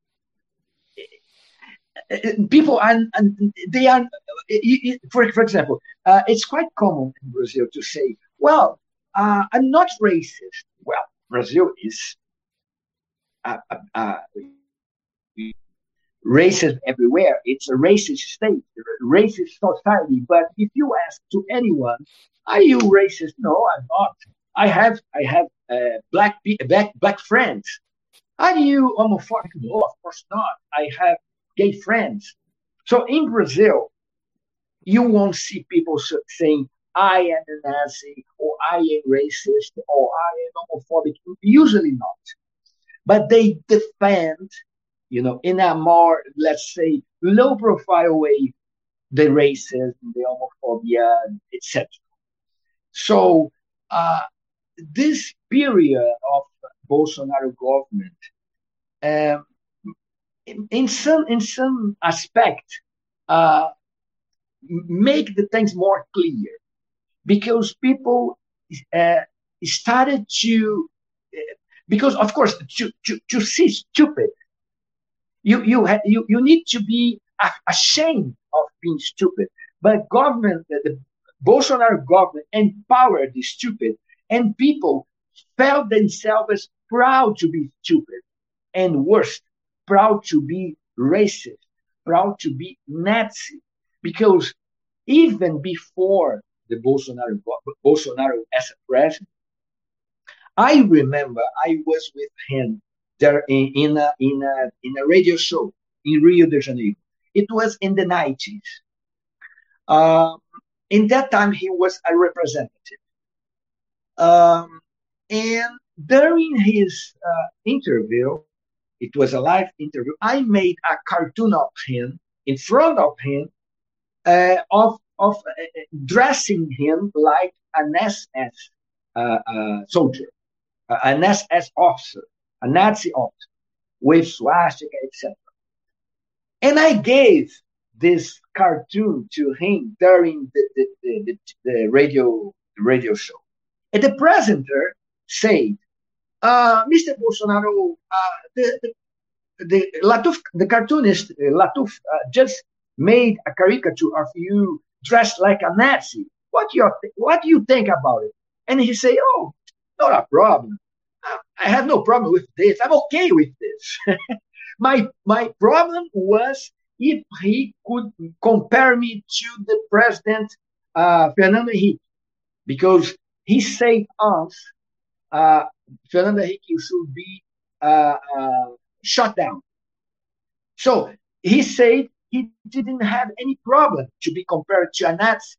people are, and they are. For for example, uh, it's quite common in Brazil to say, "Well, uh, I'm not racist." Well, Brazil is uh, uh, uh, racist everywhere. It's a racist state, a racist society. But if you ask to anyone, "Are you racist?" No, I'm not. I have I have uh, black, black black friends. Are you homophobic? No, of course not. I have gay friends. So in Brazil, you won't see people saying, "I am a Nazi," or "I am racist," or "I am homophobic." Usually not. But they defend, you know, in a more, let's say, low profile way, the racism, the homophobia, et cetera. So uh, this period of Bolsonaro government, um, in, in some in some aspect, uh, make the things more clear. Because people uh, started to, uh, because of course, to, to, to see stupid, you you, ha- you you need to be ashamed of being stupid. But government, the, the Bolsonaro government empowered the stupid, and people felt themselves proud to be stupid, and worse, proud to be racist, proud to be Nazi, because even before the Bolsonaro, Bolsonaro as a president, I remember I was with him there in, in, a, in, a, in a radio show in Rio de Janeiro. It was in the nineties. Um, in that time, he was a representative. Um, and during his uh, interview, it was a live interview, I made a cartoon of him, in front of him, uh, of of uh, dressing him like an S S uh, uh, soldier, uh, an S S officer, a Nazi officer, with swastika, et cetera. And I gave this cartoon to him during the, the, the, the radio the radio show. And the presenter said, uh, "Mister Bolsonaro, uh, the, the, the, Latuf, the cartoonist uh, Latuf uh, just made a caricature of you dressed like a Nazi. What you what do you think about it?" And he say, "Oh, not a problem. I have no problem with this. I'm okay with this." my my problem was if he could compare me to the president uh, Fernando Henrique, because he said us uh, Fernando Henrique should be uh, uh, shut down. So he said he didn't have any problem to be compared to a Nazi.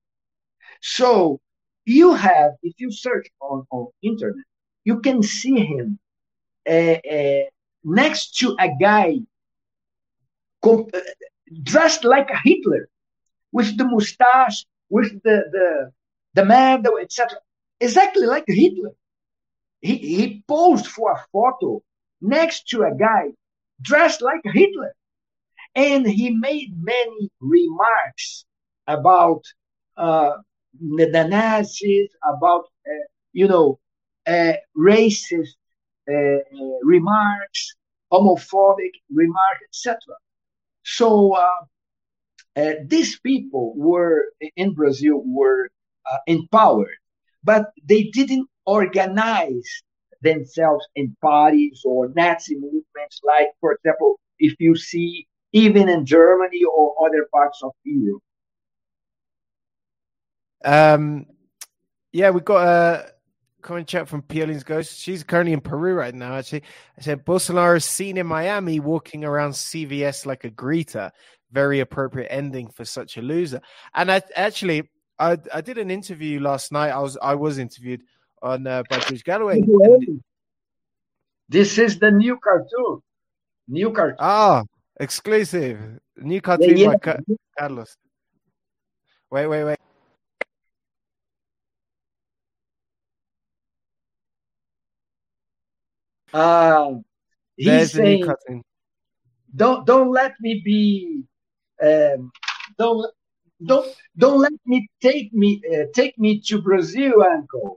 So you have, if you search on, on internet, you can see him uh, uh, next to a guy comp- uh, dressed like a Hitler, with the mustache, with the the the medal, et cetera. Exactly like Hitler. He he posed for a photo next to a guy dressed like Hitler, and he made many remarks about uh, the Nazis, about uh, you know uh, racist uh, remarks, homophobic remarks, et cetera. So uh, uh, these people were in Brazil were uh, empowered, but they didn't organize themselves in parties or Nazi movements. Like, for example, if you see even in Germany or other parts of Europe. Um, yeah, we got a comment chat from Piolin's Ghost. She's currently in Peru right now, actually. I said, Bolsonaro is seen in Miami walking around C V S like a greeter. Very appropriate ending for such a loser. And I actually, I, I did an interview last night. I was I was interviewed on uh, by George Galloway. And, this is the new cartoon. New cartoon. Ah, exclusive. New cartoon yeah, yeah. by Carlos. Wait, wait, wait. Uh, he's There's saying, don't don't let me be, um, don't don't don't let me take me uh, take me to Brazil, Uncle.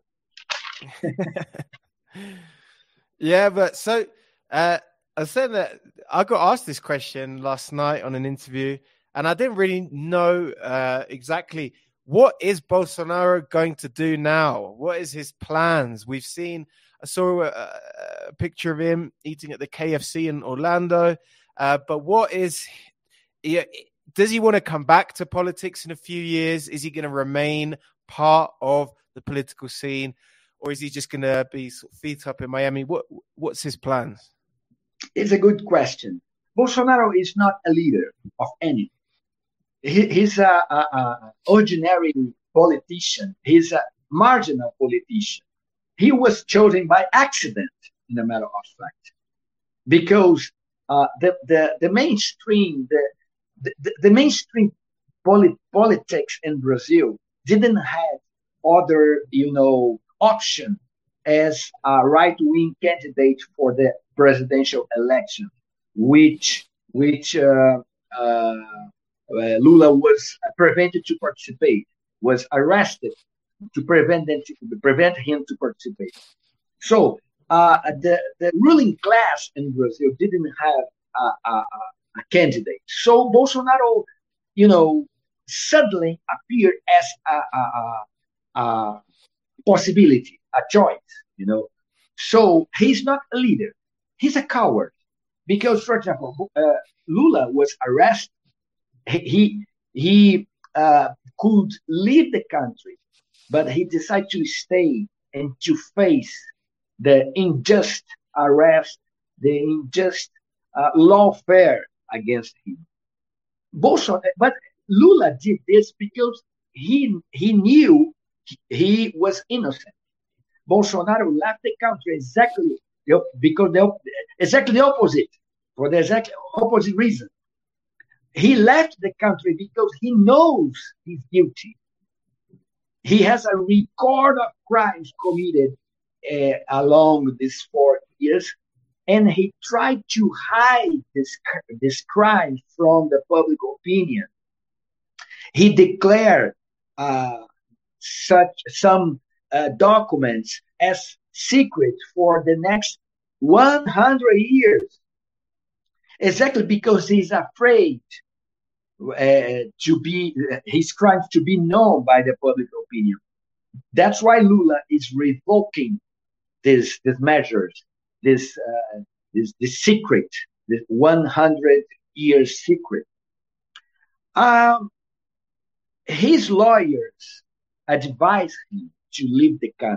Yeah, but so uh, I said that I got asked this question last night on an interview, and I didn't really know uh, exactly what is Bolsonaro going to do now. What is his plans? We've seen. I saw a, a picture of him eating at the K F C in Orlando. Uh, but what is he, does he want to come back to politics in a few years? Is he going to remain part of the political scene, or is he just going to be sort of feet up in Miami? What what's his plans? It's a good question. Bolsonaro is not a leader of anything. He, he's a, a, a ordinary politician. He's a marginal politician. He was chosen by accident, in a matter of fact, because uh, the, the the mainstream the the, the mainstream polit- politics in Brazil didn't have other you know option as a right wing candidate for the presidential election, which which uh, uh, uh, Lula was prevented to participate, was arrested to prevent them to prevent him to participate. So uh, the the ruling class in Brazil didn't have a, a, a candidate. So Bolsonaro, you know, suddenly appeared as a, a, a possibility, a choice. You know, so he's not a leader. He's a coward because, for example, uh, Lula was arrested. He he uh, could leave the country, but he decided to stay and to face the unjust arrest, the unjust uh, lawfare against him. Bolsonaro, but Lula did this because he he knew he was innocent. Bolsonaro left the country exactly because the exactly the opposite, for the exact opposite reason. He left the country because he knows he's guilty. He has a record of crimes committed uh, along these four years, and he tried to hide this, this crime from the public opinion. He declared uh, such some uh, documents as secret for the next one hundred years, exactly because he's afraid uh, to be uh, his crimes to be known by the public opinion. That's why Lula is revoking these these measures, this uh, this this secret, this one hundred year secret. Um, his lawyers advise him to leave the country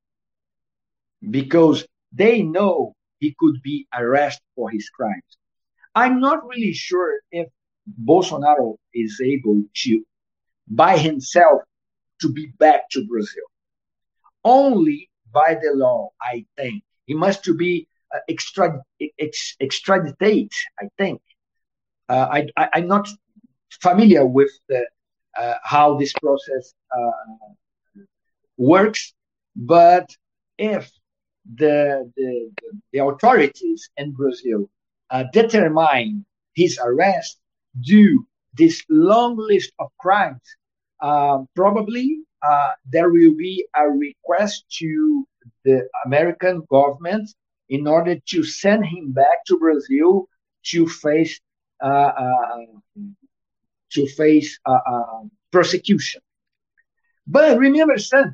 because they know he could be arrested for his crimes. I'm not really sure if Bolsonaro is able to, by himself, to be back to Brazil. Only by the law, I think. He must to be uh, extrad- ex- extradite, I think. Uh, I, I, I'm not familiar with the, uh, how this process uh, works, but if the, the, the authorities in Brazil uh, determine his arrest due this long list of crimes, uh, probably uh, there will be a request to the American government in order to send him back to Brazil to face uh, uh, to face uh, uh, prosecution. But remember something,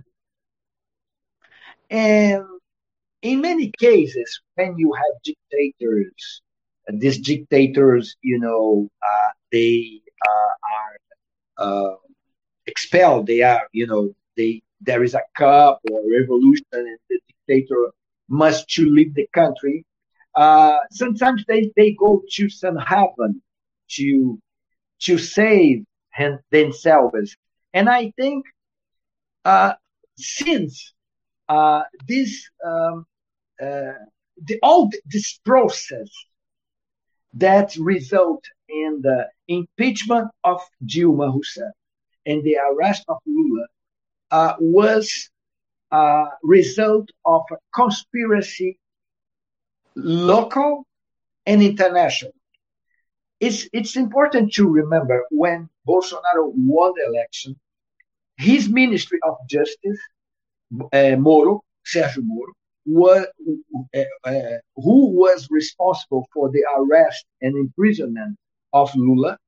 and in many cases, when you have dictators, and these dictators, you know, uh, they uh, are uh, expelled. They are, you know, they there is a coup or revolution, and the dictator must to leave the country. Uh, sometimes they, they go to some heaven to to save him, themselves, and I think uh, since uh, this um, uh, the, all this process that result in the impeachment of Dilma Rousseff and the arrest of Lula uh, was a result of a conspiracy, local and international. It's, it's important to remember when Bolsonaro won the election, his Ministry of Justice, uh, Moro, Sergio Moro, was, uh, uh, who was responsible for the arrest and imprisonment of Lula,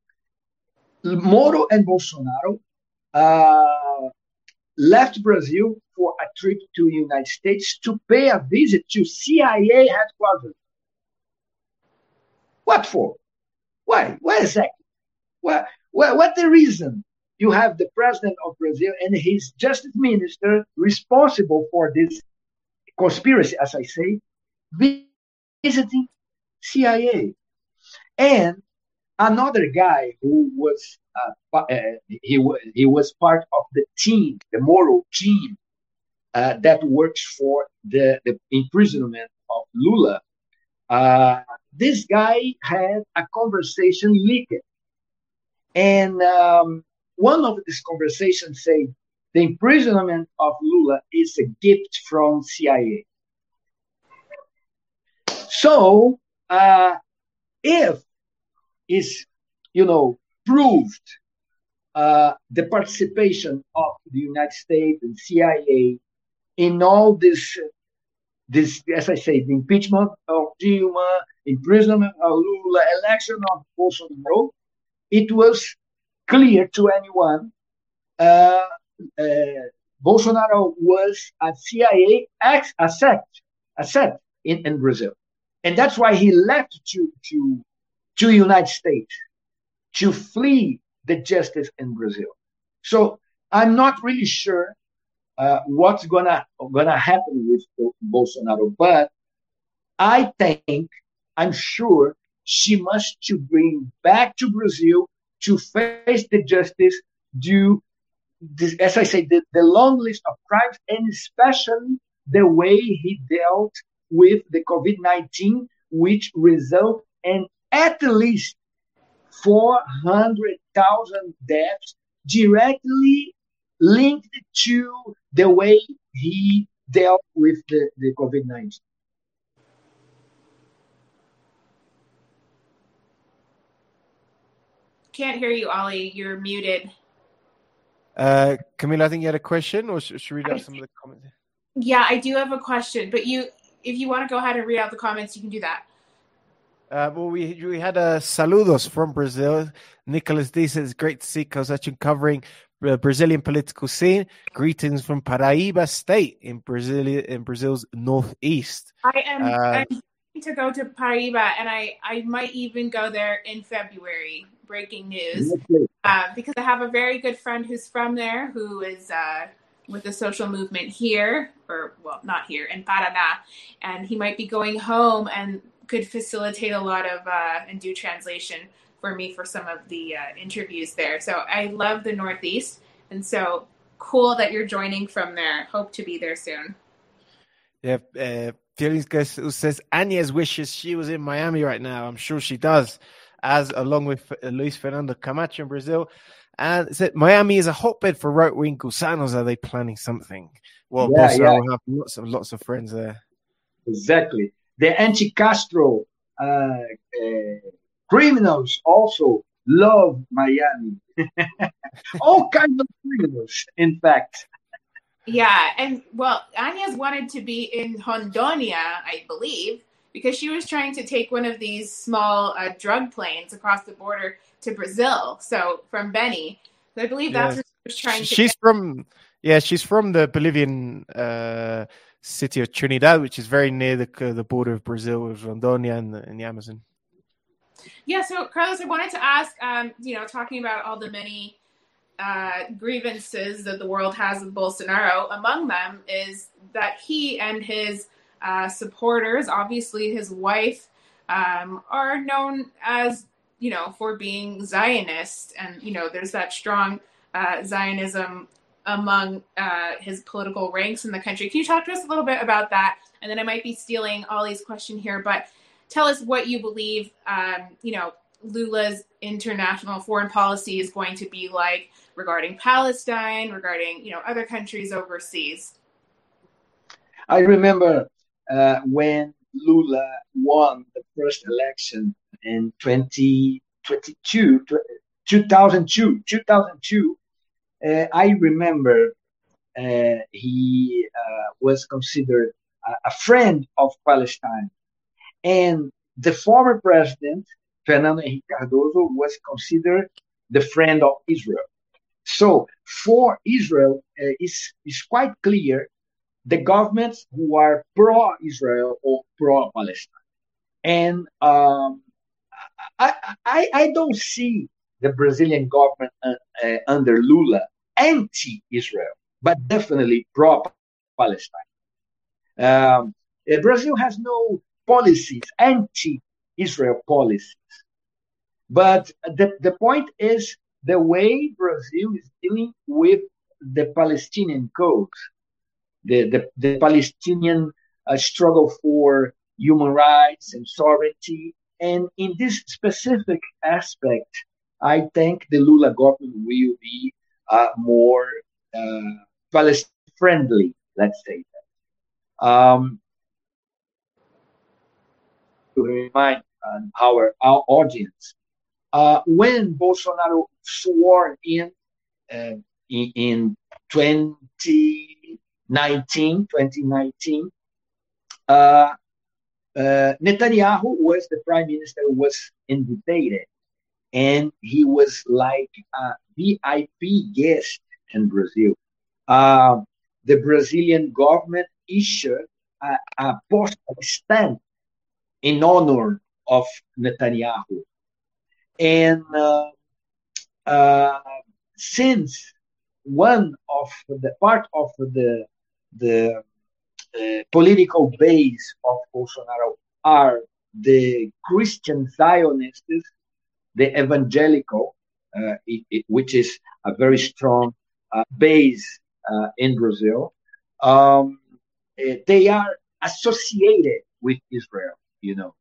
Moro and Bolsonaro uh, left Brazil for a trip to the United States to pay a visit to C I A headquarters. What for? Why? Why exactly? What, what, what the reason? You have the president of Brazil and his justice minister responsible for this conspiracy, as I say, visiting C I A. And another guy who was uh, uh, he, he was part of the team, the Moro team uh, that works for the, the imprisonment of Lula. Uh, this guy had a conversation leaked. And um, one of these conversations said, the imprisonment of Lula is a gift from C I A. So, uh, if is, you know, proved uh, the participation of the United States and C I A in all this, this, as I say, the impeachment of Dilma, imprisonment of Lula, election of Bolsonaro, it was clear to anyone uh, uh, Bolsonaro was a C I A ex- asset, asset in, in Brazil. And that's why he left to, to, to the United States to flee the justice in Brazil. So I'm not really sure uh, what's gonna gonna happen with Bolsonaro, but I think, I'm sure she must to bring back to Brazil to face the justice due, this, as I say, the, the long list of crimes, and especially the way he dealt with the COVID nineteen, which result in at least four hundred thousand deaths directly linked to the way he dealt with the, the COVID nineteen. Can't hear you, Ollie. You're muted. Uh, Camila, I think you had a question, or should, should we read out some of the comments? Yeah, I do have a question, but you, if you want to go ahead and read out the comments, you can do that. Uh, well, we we had a uh, saludos from Brazil. Nicholas D says, great to see Causacho covering the Brazilian political scene. Greetings from Paraíba State in Brazil, in Brazil's northeast. I am uh, I'm going to go to Paraíba, and I, I might even go there in February. Breaking news. Uh, because I have a very good friend who's from there, who is uh, with the social movement here, or, well, not here, in Paraná. And he might be going home and could facilitate a lot of uh, and do translation for me for some of the uh, interviews there. So I love the Northeast. And so cool that you're joining from there. Hope to be there soon. Yeah, uh, Feelings Ghost says Anya's wishes she was in Miami right now. I'm sure she does, as along with uh, Luis Fernando Camacho in Brazil. And it said Miami is a hotbed for right-wing Gusanos. Are they planning something? Well, Yeah, Bolsonaro yeah. will have lots of lots of friends there. Exactly. The anti-Castro uh, uh, criminals also love Miami. All kinds of criminals, in fact. Yeah, and well, Anya's wanted to be in Hondonia, I believe, because she was trying to take one of these small uh, drug planes across the border to Brazil. So from Beni, so I believe that's Yeah. what she was trying to. She's from yeah, she's from the Bolivian uh, city of Trinidad, which is very near the uh, the border of Brazil with Rondônia and the, and the Amazon. Yeah, so Carlos, I wanted to ask, um, you know, talking about all the many uh, grievances that the world has with Bolsonaro, among them is that he and his uh, supporters, obviously his wife, um, are known as, you know, for being Zionist. And, you know, there's that strong uh, Zionism among uh, his political ranks in the country. Can you talk to us a little bit about that? And then I might be stealing Ollie's question here, but tell us what you believe, um, you know, Lula's international foreign policy is going to be like regarding Palestine, regarding, you know, other countries overseas. I remember uh, when Lula won the first election in twenty twenty-two, two thousand two, two thousand two, uh, I remember uh, he uh, was considered a, a friend of Palestine. And the former president, Fernando Henrique Cardoso, was considered the friend of Israel. So for Israel, uh, it's, it's quite clear the governments who are pro-Israel or pro-Palestine. And um, I, I, I don't see the Brazilian government uh, uh, under Lula anti-Israel, but definitely pro-Palestine. Um, uh, Brazil has no policies, anti-Israel policies. But the, the point is the way Brazil is dealing with the Palestinian cause, the, the, the Palestinian uh, struggle for human rights and sovereignty. And in this specific aspect, I think the Lula government will be uh, more uh, Palestine friendly, let's say that. Um, to remind uh, our, our audience, uh, when Bolsonaro swore in, uh, in in twenty nineteen, uh, uh, Netanyahu was the prime minister, was indicted, and he was like a V I P guest in Brazil. Uh, the Brazilian government issued a, a postal stamp in honor of Netanyahu. And uh, uh, since one of the part of the the uh, political base of Bolsonaro are the Christian Zionists, the evangelical, uh, it, it, which is a very strong uh, base uh, in Brazil, um, uh, they are associated with Israel, you know.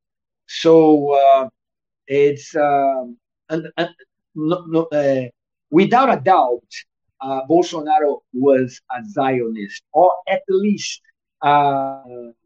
So uh, it's um, and, and, no, no, uh, without a doubt, uh, Bolsonaro was a Zionist, or at least uh,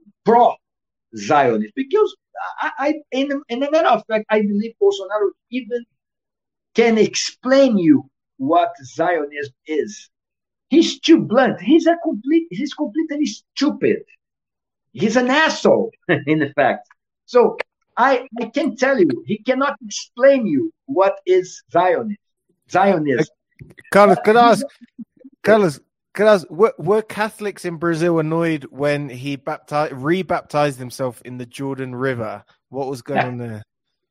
pro-Zionist, because I, I in, in a matter of fact, I believe Bolsonaro even can explain you what Zionism is. He's too blunt. He's a complete. He's completely stupid. He's an asshole, in fact. So I, I can tell you, he cannot explain you what is Zionism. Zionism. Carlos, could I ask, Carlos, could I ask, were, were Catholics in Brazil annoyed when he baptized, re-baptized himself in the Jordan River? What was going on there?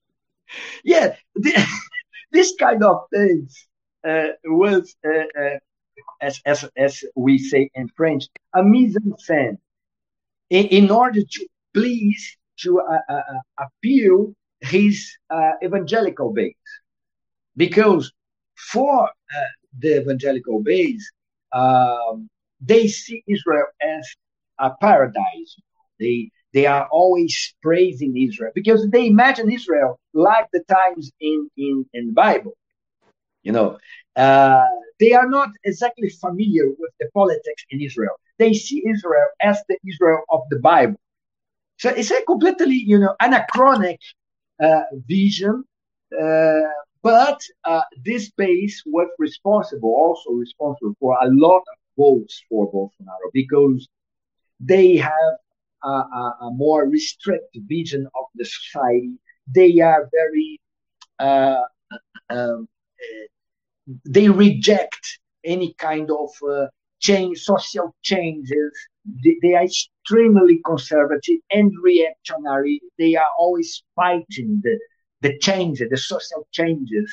Yeah, the, this kind of things uh, was, uh, uh, as, as, as we say in French, a mise en scène. In, in order to please, to uh, uh, appeal his uh, evangelical base. Because for uh, the evangelical base, um, they see Israel as a paradise. They they are always praising Israel because they imagine Israel like the times in in in the Bible. You know, uh, they are not exactly familiar with the politics in Israel. They see Israel as the Israel of the Bible. So it's a completely, you know, anachronic uh, vision. Uh, but uh, this base was responsible, also responsible for a lot of votes for Bolsonaro because they have a, a, a more restricted vision of the society. They are very, uh, um, uh, they reject any kind of uh, change, social changes. They, they are extremely conservative and reactionary. They are always fighting the, the changes, the social changes.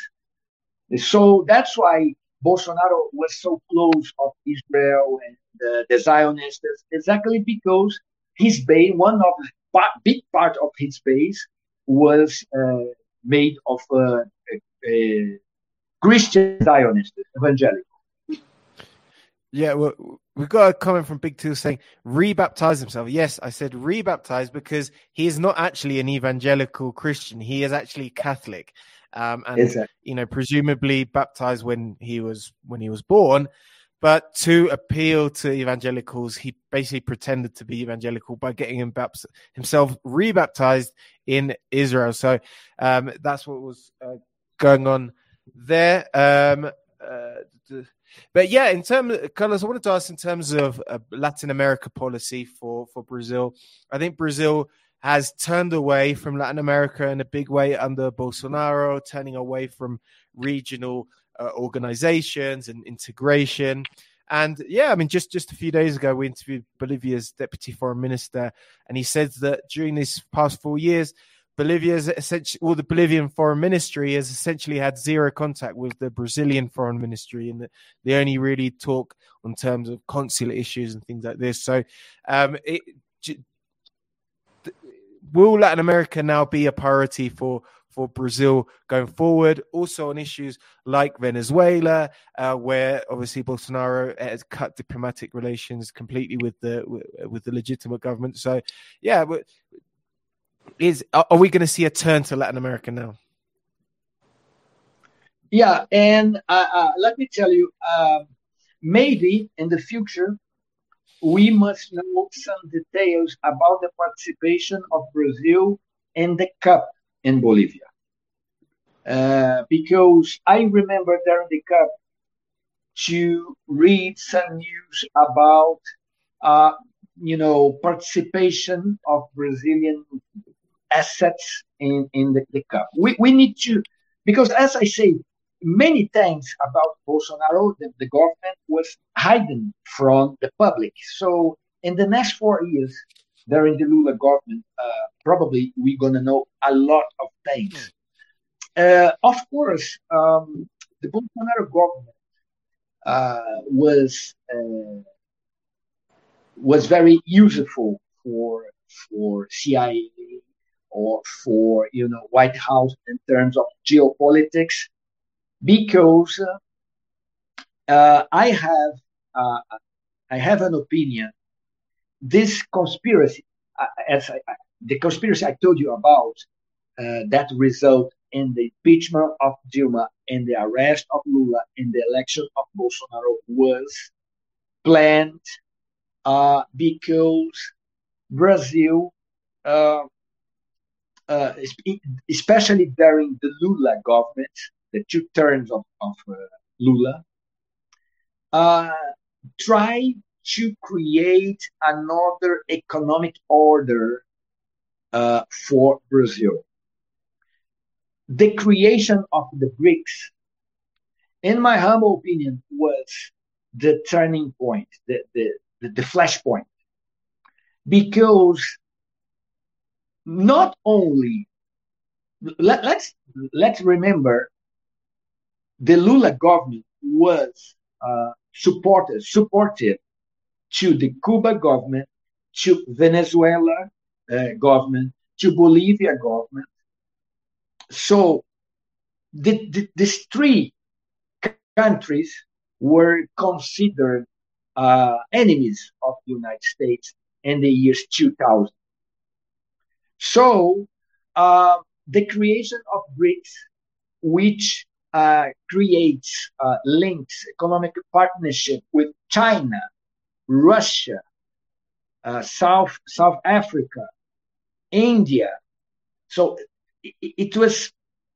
So that's why Bolsonaro was so close of Israel and uh, the Zionists, exactly because his base, one of the big part of his base, was uh, made of uh, uh, Christian Zionists, evangelical. Yeah, well, we've got a comment from Big Two saying rebaptize himself. Yes, I said rebaptize because he is not actually an evangelical Christian. He is actually Catholic, um, and exactly. you know, presumably baptized when he was when he was born. But to appeal to evangelicals, he basically pretended to be evangelical by getting him bapt- himself rebaptized in Israel. So um, that's what was uh, going on there. Um, uh, But yeah, in terms of, Carlos, I wanted to ask in terms of uh, Latin America policy for, for Brazil. I think Brazil has turned away from Latin America in a big way under Bolsonaro, turning away from regional uh, organizations and integration. And yeah, I mean, just, just a few days ago, we interviewed Bolivia's deputy foreign minister, and he said that during these past four years, Bolivia's essentially, well, the Bolivian foreign ministry has essentially had zero contact with the Brazilian foreign ministry, and they only really talk on terms of consular issues and things like this. So, um, it, will Latin America now be a priority for for Brazil going forward? Also on issues like Venezuela, uh, where obviously Bolsonaro has cut diplomatic relations completely with the with the legitimate government. So, yeah. But, Is are we going to see a turn to Latin America now? Yeah, and uh, uh, let me tell you, uh, maybe in the future we must know some details about the participation of Brazil in the Cup in Bolivia, uh, because I remember during the Cup to read some news about, uh, you know, participation of Brazilian assets in, in the, the Cup. We, we need to, because as I say, many things about Bolsonaro, the, the government was hidden from the public. So in the next four years, during the Lula government, uh, probably we're going to know a lot of things. Uh, of course, um, the Bolsonaro government uh, was uh, was very useful for for C I A or for, you know, White House in terms of geopolitics, because uh, uh, I have uh, I have an opinion. This conspiracy, uh, as I, the conspiracy I told you about, uh, that result in the impeachment of Dilma and the arrest of Lula and the election of Bolsonaro was planned uh, because Brazil. Uh, Uh, especially during the Lula government, the two terms of, of uh, Lula, uh, try to create another economic order uh, for Brazil. The creation of the BRICS, in my humble opinion, was the turning point, the, the, the, the flashpoint, because not only let, let's let's remember the Lula government was uh, supported supportive to the Cuba government, to Venezuela uh, government, to Bolivia government. So the, the, these three countries were considered uh, enemies of the United States in the years two thousand. So uh, the creation of BRICS, which uh, creates uh, links, economic partnership with China, Russia, uh, South South Africa, India. So it, it was,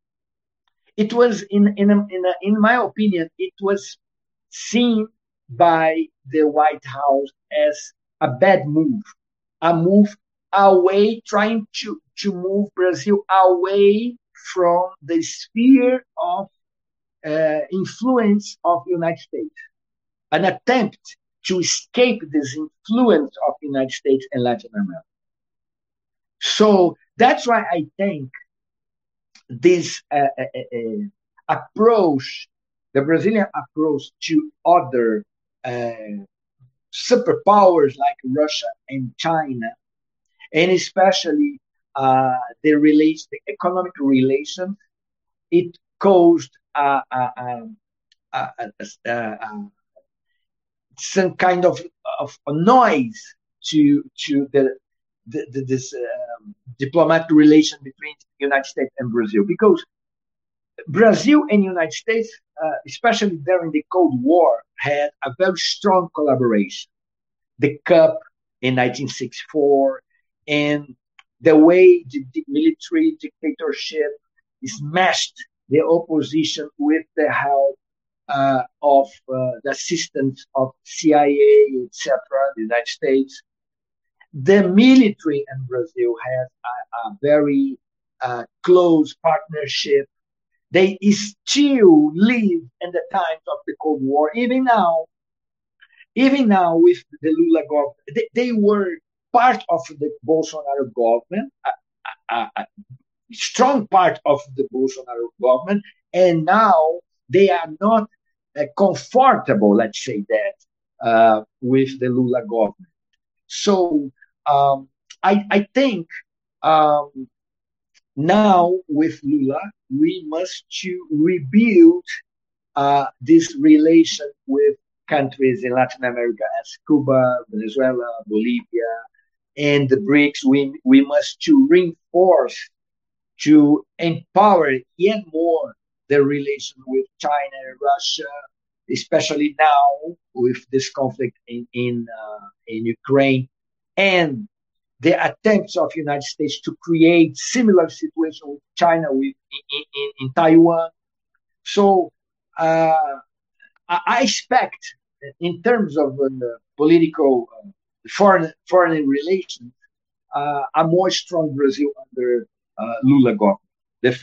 it was in in a, in, a, in my opinion, it was seen by the White House as a bad move, a move away, trying to, to move Brazil away from the sphere of uh, influence of the United States, an attempt to escape this influence of the United States and Latin America. So that's why I think this uh, uh, uh, approach, the Brazilian approach to other uh, superpowers like Russia and China, and especially uh, the relation, the economic relations, it caused uh, uh, um, uh, uh, uh, some kind of, of noise to to the, the, the this um, diplomatic relation between the United States and Brazil, because Brazil and the United States, uh, especially during the Cold War, had a very strong collaboration. The Cup in nineteen sixty-four, and the way the, the military dictatorship smashed the opposition with the help uh, of uh, the assistance of C I A, et cetera, the United States. The military in Brazil has a, a very uh, close partnership. They still live in the times of the Cold War. Even now, even now with the Lula government, they, they were part of the Bolsonaro government, a, a, a strong part of the Bolsonaro government, and now they are not uh, comfortable, let's say that, uh, with the Lula government. So um, I, I think um, now with Lula, we must to rebuild uh, this relation with countries in Latin America as Cuba, Venezuela, Bolivia, and the BRICS. We, we must to reinforce, to empower yet more the relation with China and Russia, especially now with this conflict in in, uh, in Ukraine, and the attempts of the United States to create similar situation with China with in, in, in Taiwan. So uh, I expect, in terms of uh, political uh, foreign foreign relations, uh, a more strong Brazil under uh, Lula government. The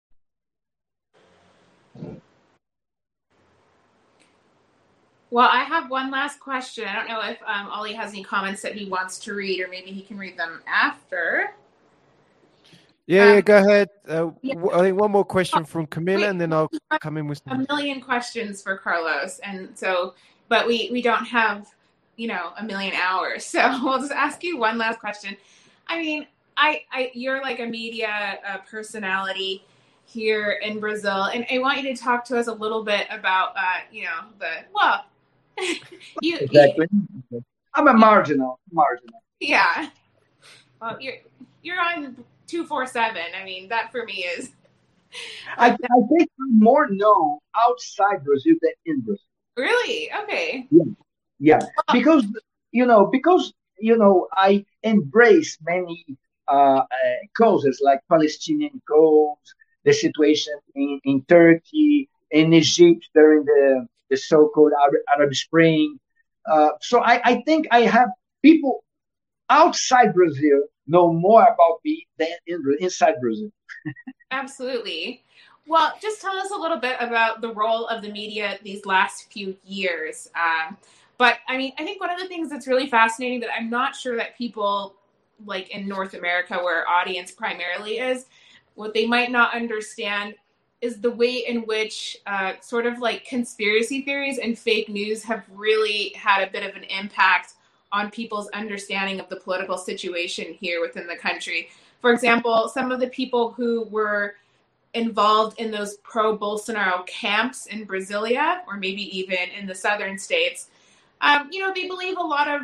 Well, I have one last question. I don't know if um, Ollie has any comments that he wants to read, or maybe he can read them after. Yeah, Um, yeah, go ahead. Uh, yeah. w- I think one more question from Camilla, Wait, and then I'll come in with a some. million questions for Carlos, and so, but we we don't have, you know, a million hours, so we'll just ask you one last question. I mean, I, I you're like a media uh, personality here in Brazil, and I want you to talk to us a little bit about, uh, you know, the well. you, exactly. You, I'm a marginal, marginal. Yeah. Well, you're you're on two four seven. I mean, that for me is. I, I think I'm more known outside Brazil than in Brazil. Really? Okay. Yeah, yeah. Because you know, because you know, I embrace many uh, uh, causes like Palestinian cause, the situation in, in Turkey, in Egypt during the the so-called Arab, Arab Spring. Uh, so I, I think I have people outside Brazil know more about me than in, inside Brazil. Absolutely. Well, just tell us a little bit about the role of the media these last few years. Um, but I mean, I think one of the things that's really fascinating that I'm not sure that people like in North America, where our audience primarily is, what they might not understand is the way in which uh, sort of like conspiracy theories and fake news have really had a bit of an impact on people's understanding of the political situation here within the country. For example, some of the people who were involved in those pro-Bolsonaro camps in Brasilia, or maybe even in the southern states, um, you know, they believe a lot of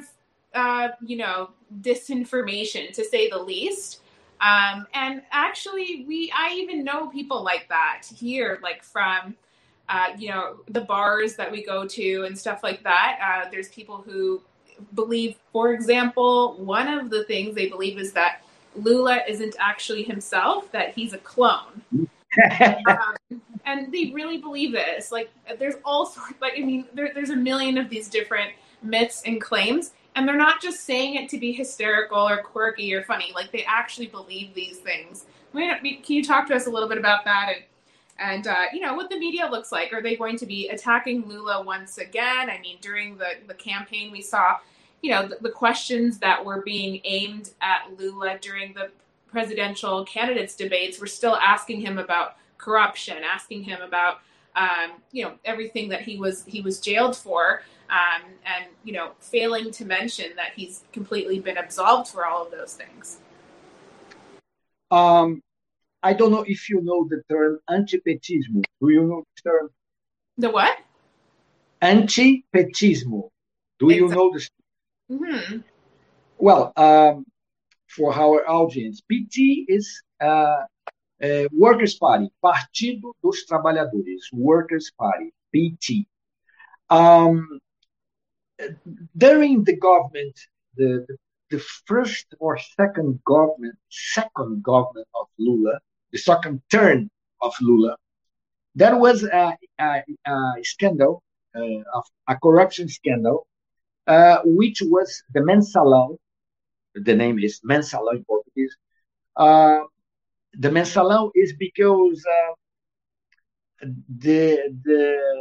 uh, you know, disinformation, to say the least. Um, and actually, we I even know people like that here, like from, uh, you know, the bars that we go to and stuff like that. Uh, there's people who believe, for example, one of the things they believe is that Lula isn't actually himself, that he's a clone. um, and they really believe this. Like, there's all sorts, like, I mean, there, there's a million of these different myths and claims, and they're not just saying it to be hysterical or quirky or funny. Like, they actually believe these things. Can you talk to us a little bit about that and, and uh, you know, what the media looks like? Are they going to be attacking Lula once again? I mean, during the, the campaign, we saw, you know, the, the questions that were being aimed at Lula during the presidential candidates debates were still asking him about corruption, asking him about, um, you know, everything that he was he was jailed for, um, and, you know, failing to mention that he's completely been absolved for all of those things. Um, I don't know if you know the term antipetismo. Do you know the term? The what? Antipetismo. Do exactly. you know this? Mm-hmm. Well, um, for our audience, P T is uh, uh, Workers' Party, Partido dos Trabalhadores, Workers' Party, P T. Um, during the government, the, the the first or second government, second government of Lula, the second term of Lula, there was a, a, a scandal, uh, of a corruption scandal, uh, which was the Mensalão. The name is Mensalão in Portuguese. Uh, the Mensalão is because uh, the the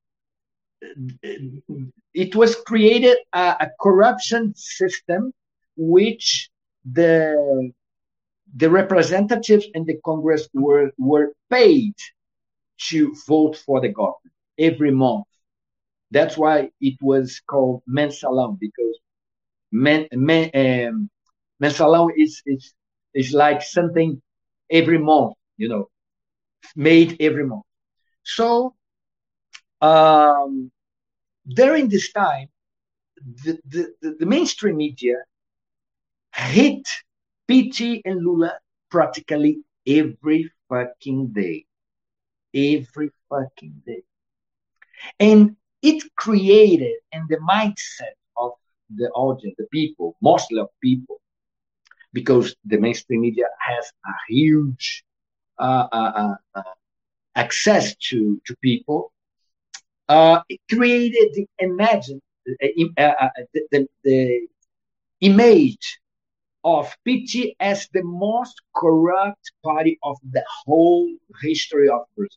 it was created a, a corruption system which the the representatives in the Congress were were paid to vote for the government every month. That's why it was called Mensalão, because men, men, um, Mensalão is, is is like something every month, you know, made every month. So um, during this time, the, the, the mainstream media hit P T and Lula practically every fucking day. Every fucking day. And it created in the mindset of the audience, the people, mostly of people, because the mainstream media has a huge uh, uh, uh, access to, to people. Uh, it created the imagine uh, uh, the, the, the image of P T as the most corrupt party of the whole history of Brazil.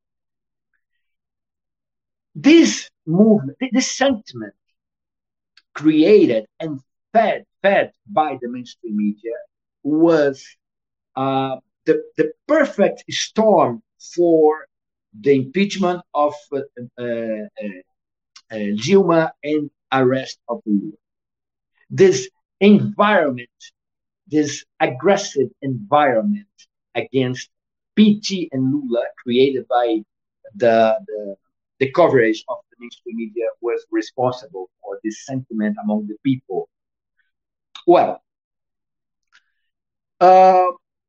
This movement, this sentiment created and fed, fed by the mainstream media was uh, the, the perfect storm for the impeachment of uh, uh, uh, Dilma and arrest of Lula. This environment, this aggressive environment against P T and Lula created by the, the, the coverage of the mainstream media was responsible for this sentiment among the people. Well, uh,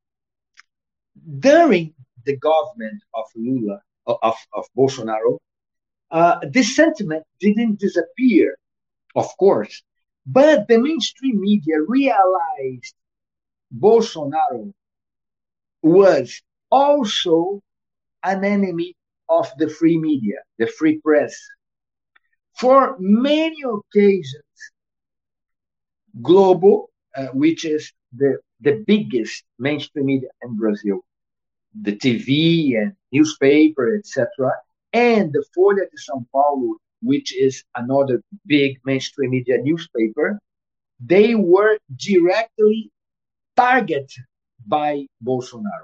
during the government of Lula, of, of Bolsonaro, uh, this sentiment didn't disappear, of course, but the mainstream media realized Bolsonaro was also an enemy of the free media, the free press. For many occasions, Globo, uh, which is the, the biggest mainstream media in Brazil, the T V and newspaper, et cetera, and the Folha de São Paulo, which is another big mainstream media newspaper, they were directly targeted by Bolsonaro.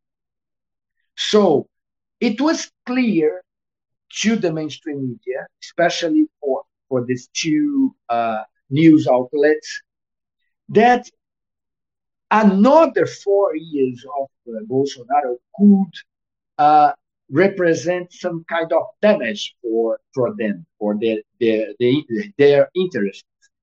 So it was clear to the mainstream media, especially for, for these two uh, news outlets, that another four years of uh, Bolsonaro could uh, represent some kind of damage for, for them, for their, their, their, their interests.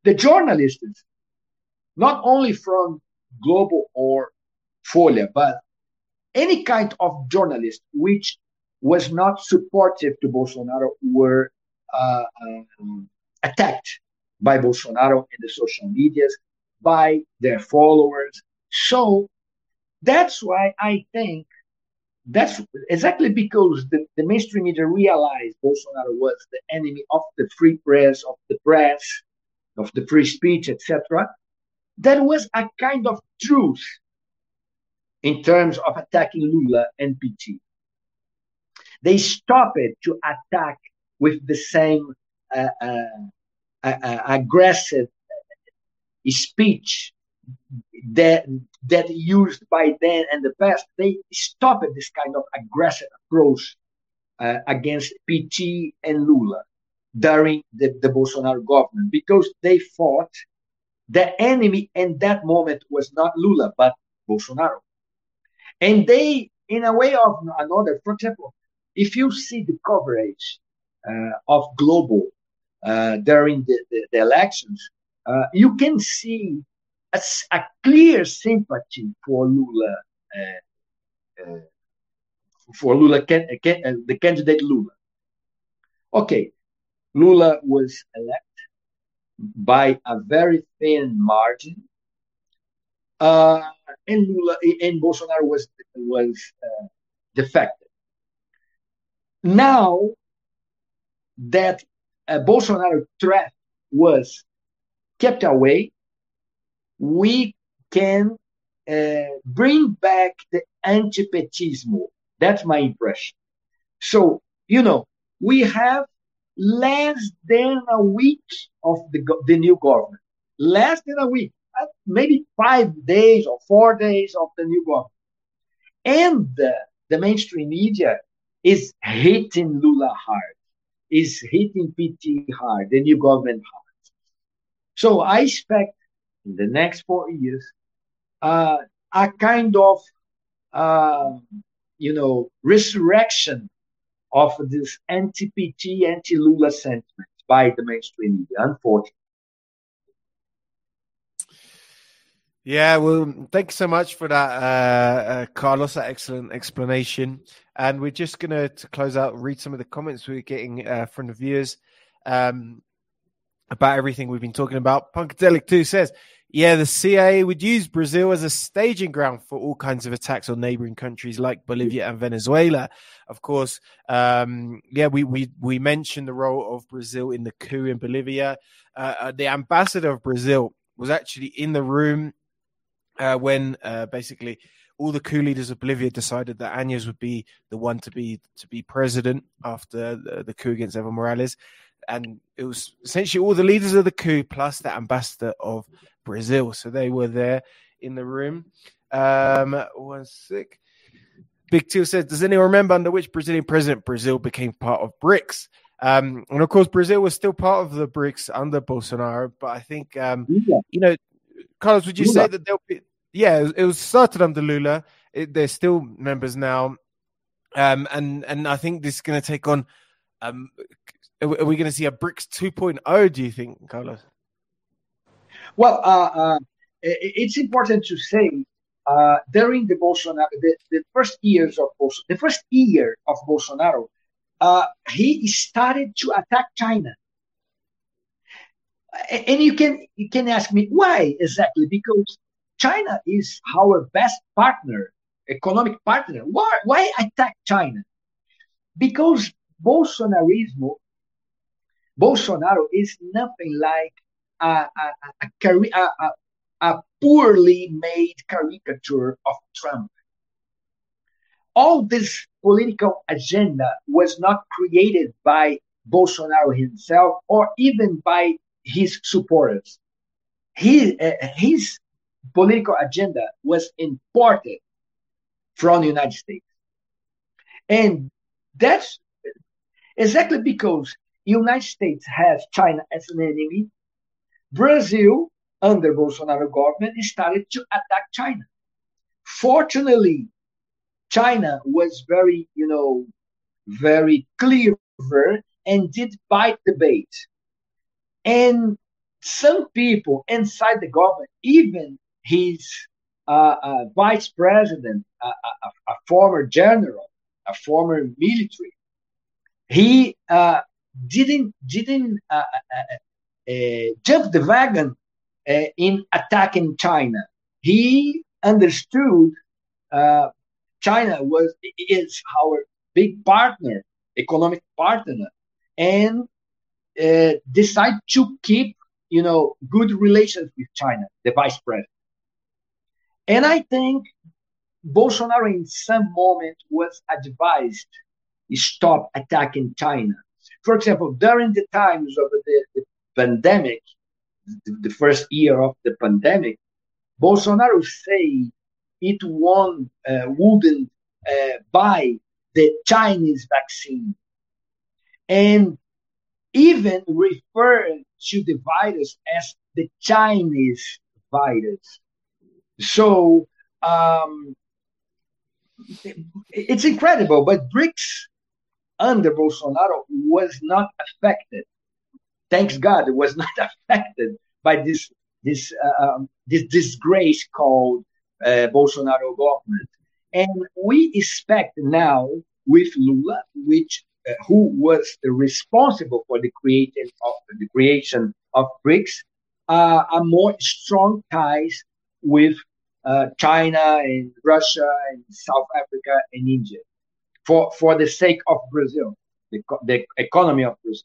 the journalists, not only from Globo or Folha, but any kind of journalist which was not supportive to Bolsonaro were uh, um, attacked by Bolsonaro in the social medias, by their followers. So that's why I think that's exactly because the, the mainstream media realized Bolsonaro was the enemy of the free press, of the press, of the free speech, et cetera. There was a kind of truth in terms of attacking Lula and P T. They stopped to attack with the same uh, uh, uh, aggressive speech that that used by then and the past. They stopped this kind of aggressive approach uh, against P T and Lula during the, the Bolsonaro government, because they thought the enemy in that moment was not Lula but Bolsonaro. And they, in a way or another, for example, if you see the coverage uh, of Globo uh, during the, the, the elections, uh, you can see a, a clear sympathy for Lula, uh, uh, for Lula, can, can, uh, the candidate Lula. Okay, Lula was elected by a very thin margin, uh, and Lula and Bolsonaro was was uh, defected. Now that uh, Bolsonaro threat was kept away, we can uh, bring back the antipetismo. That's my impression. So, you know, we have less than a week of the, the new government. Less than a week. Maybe five days or four days of the new government. And the, the mainstream media is hitting Lula hard, is hitting P T hard, the new government hard. So I expect in the next four years uh, a kind of, uh, you know, resurrection of this anti-P T, anti-Lula sentiment by the mainstream media, unfortunately. Yeah, well, thanks so much for that, uh, uh, Carlos, that excellent explanation. And we're just going to, to close out, read some of the comments we're getting uh, from the viewers um, about everything we've been talking about. Punkadelic two says, yeah, the C I A would use Brazil as a staging ground for all kinds of attacks on neighboring countries like Bolivia and Venezuela. Of course, um, yeah, we, we, we mentioned the role of Brazil in the coup in Bolivia. Uh, uh, the ambassador of Brazil was actually in the room Uh, when uh, basically all the coup leaders of Bolivia decided that Áñez would be the one to be to be president after the, the coup against Evo Morales, and it was essentially all the leaders of the coup plus the ambassador of Brazil, so they were there in the room. Um, one sec. Big Teal says, "Does anyone remember under which Brazilian president Brazil became part of BRICS?" Um, and of course, Brazil was still part of the BRICS under Bolsonaro, but I think um, yeah. you know. Carlos, would you Lula. say that there'll be? Yeah, it was started under Lula. It, they're still members now, um, and and I think this is going to take on. Um, are we going to see a BRICS two point oh? Do you think, Carlos? Well, uh, uh, it's important to say uh, during the Bolsonaro, the, the first years of Bolsonaro, the first year of Bolsonaro, uh, he started to attack China. And you can you can ask me why exactly? Because China is our best partner, economic partner. Why why attack China? Because Bolsonarismo, Bolsonaro is nothing like a a, a, a, a, a poorly made caricature of Trump. All this political agenda was not created by Bolsonaro himself or even by his supporters. He, uh, his political agenda was imported from the United States. And that's exactly because the United States has China as an enemy. Brazil, under Bolsonaro government, started to attack China. Fortunately, China was very, you know, very clever and did bite the bait. And some people inside the government, even his uh, uh, vice president, uh, a, a former general, a former military, he uh, didn't didn't uh, uh, uh, jump the wagon uh, in attacking China. He understood uh, China was is our big partner, economic partner, and uh, decide to keep, you know, good relations with China, the vice president. And I think Bolsonaro in some moment was advised to stop attacking China. For example, during the times of the, the pandemic, the, the first year of the pandemic, Bolsonaro said it won, uh, wouldn't uh, buy the Chinese vaccine, and even referred to the virus as the Chinese virus. So um, it, it's incredible, but BRICS under Bolsonaro was not affected. Thanks God, it was not affected by this this uh, um, this disgrace called uh, Bolsonaro government. And we expect now with Lula, which uh, who was responsible for the creation of the creation of BRICS, uh, a more strong ties with uh, China and Russia and South Africa and India, for for the sake of Brazil, the, the economy of Brazil.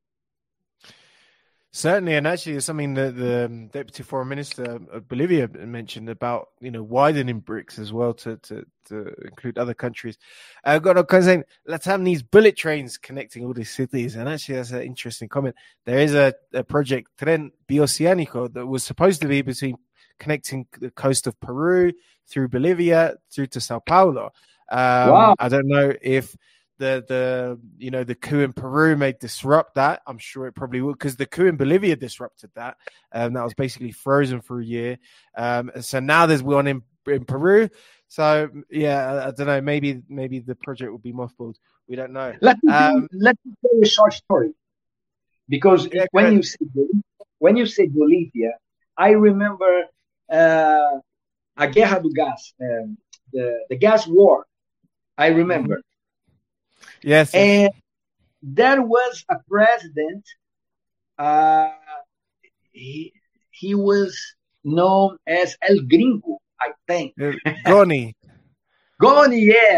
Certainly, and actually, it's something that the Deputy Foreign Minister of Bolivia mentioned about, you know, widening BRICS as well to to, to include other countries. I've got a saying, let's have these bullet trains connecting all these cities, and actually, that's an interesting comment. There is a, a project, Tren Bioceánico, that was supposed to be between connecting the coast of Peru through Bolivia through to Sao Paulo. Um, Wow. I don't know if the the you know the coup in Peru may disrupt that. I'm sure it probably would, because the coup in Bolivia disrupted that. Um, that was basically frozen for a year. Um, so now there's one in in Peru. So yeah, I, I don't know. Maybe maybe the project will be mothballed. We don't know. Let me Um, let me tell you a short story, because Yeah, when good. you say when you say Bolivia, I remember uh, a Guerra do Gás, um, the the gas war. I remember. Yes. And there was a president, uh, he, he was known as El Gringo, I think. yes. Goni. Goni, yeah.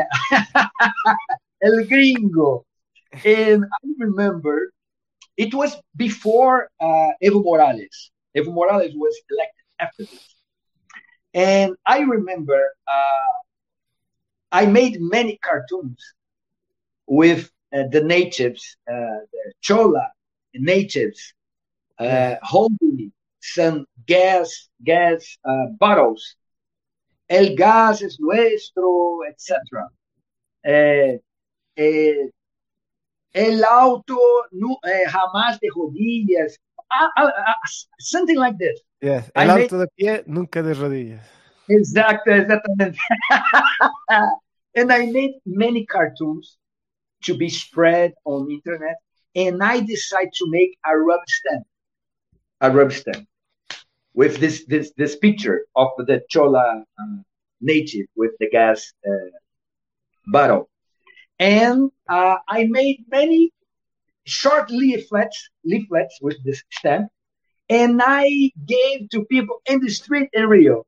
El Gringo. And I remember it was before uh, Evo Morales. Evo Morales was elected after this. And I remember uh, I made many cartoons with uh, the natives, uh, the Chola natives, uh, Yeah. holding some gas gas uh, bottles. El gas es nuestro, et cetera. Eh, eh, el auto nu, eh, jamás de rodillas. Uh, uh, uh, something like this. Yes. I El made- alto de pie, nunca de rodillas. Exactly, exactamente. And I made many cartoons to be spread on internet, and I decided to make a rubber stamp, a rubber stamp with this this this picture of the Chola uh, native with the gas uh, bottle, and uh, I made many short leaflets leaflets with this stamp, and I gave to people in the street in Rio.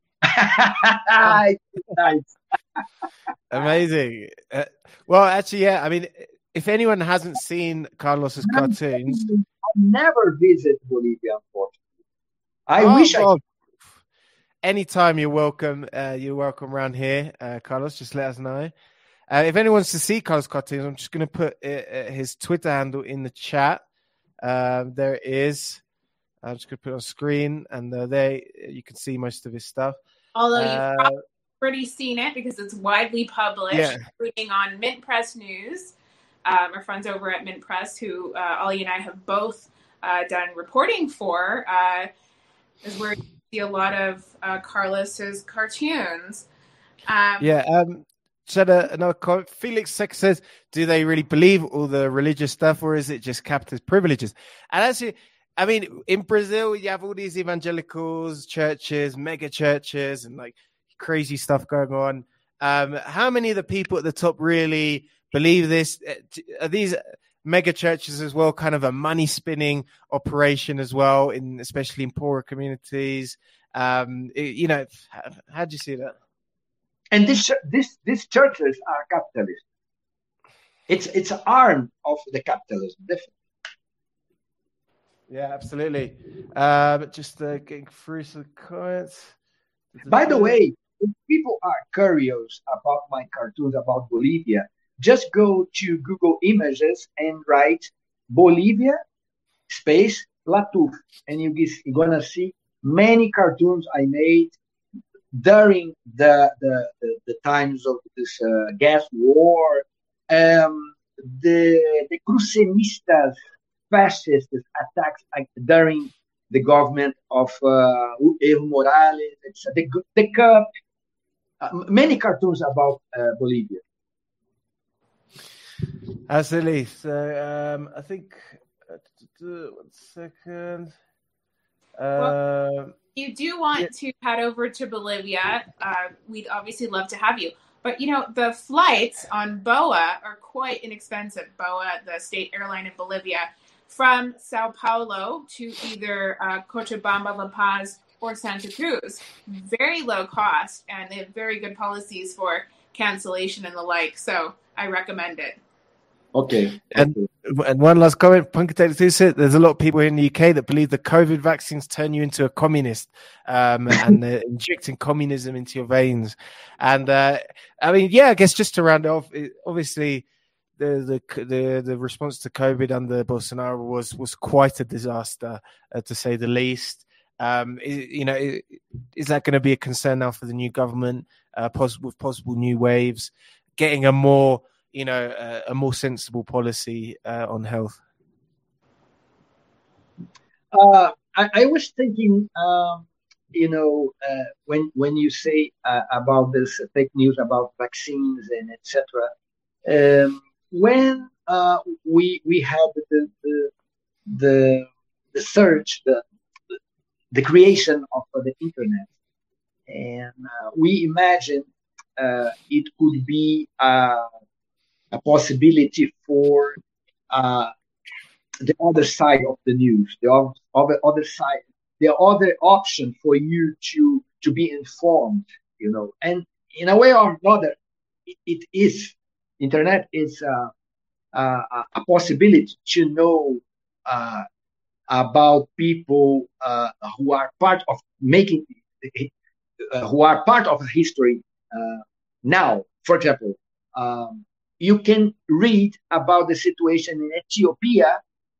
Nice. Amazing. Uh, well, actually, yeah. I mean, if anyone hasn't seen Carlos's cartoons, I never visit Bolivia, unfortunately. I oh, wish I well, anytime you're welcome. Uh, you're welcome around here, uh, Carlos. Just let us know. Uh, if anyone wants to see Carlos' cartoons, I'm just going to put uh, uh, his Twitter handle in the chat. Um, there it is. I'm just going to put it on screen, and uh, there you can see most of his stuff. Although you've Uh, probably already seen it because it's widely published, Yeah. including on Mint Press News. Um, our friends over at Mint Press, who uh, Ollie and I have both uh, done reporting for, uh, is where you see a lot of uh, Carlos's cartoons. Um, Yeah. Um, so the, another comment. Felix Sex says, "Do they really believe all the religious stuff, or is it just capitalist privileges?" And actually, I mean, in Brazil, you have all these evangelicals, churches, mega churches, and like crazy stuff going on. Um, how many of the people at the top really believe this? Are these mega churches as well kind of a money spinning operation as well, in especially in poorer communities? Um, it, you know, how, how do you see that? And this, this, these churches are capitalist. It's it's an arm of the capitalism, definitely. Yeah, absolutely. Uh, but just uh, getting through some comments. By the way, if people are curious about my cartoons about Bolivia, just go to Google Images and write Bolivia space Latuf, and you get, you're gonna see many cartoons I made during the the, the, the times of this uh, gas war. Um, the the Crucenistas fascist attacks during the government of uh, Evo Morales, it's the, the Cup, uh, many cartoons about uh, Bolivia. Absolutely. So um, I think, uh, one second. Uh, well, you do want yeah. to head over to Bolivia. Uh, we'd obviously love to have you. But, you know, the flights on B O A are quite inexpensive. B O A, the state airline in Bolivia, from Sao Paulo to either uh, Cochabamba, La Paz, or Santa Cruz. Very low cost, and they have very good policies for cancellation and the like. So I recommend it. Okay. And and one last comment, Punkatek, there's a lot of people in the U K that believe the COVID vaccines turn you into a communist, um, and uh, injecting communism into your veins. And uh, I mean, yeah, I guess just to round it off, it, obviously the, the the the response to COVID under Bolsonaro was was quite a disaster, uh, to say the least. Um, is, you know, is, is that going to be a concern now for the new government, uh, pos- with possible new waves, getting a more you know, uh, a more sensible policy uh, on health? Uh, I, I was thinking, um, you know, uh, when when you say uh, about this fake news about vaccines and et cetera, um, when uh, we we had the the the, the search, the the creation of the internet, and uh, we imagined uh, it could be uh, a possibility for uh, the other side of the news, the other other side, the other option for you to to be informed, you know. And in a way or another, it, it is internet is uh, uh, a possibility to know uh, about people uh, who are part of making, uh, who are part of history uh, now. For example. Um, You can read about the situation in Ethiopia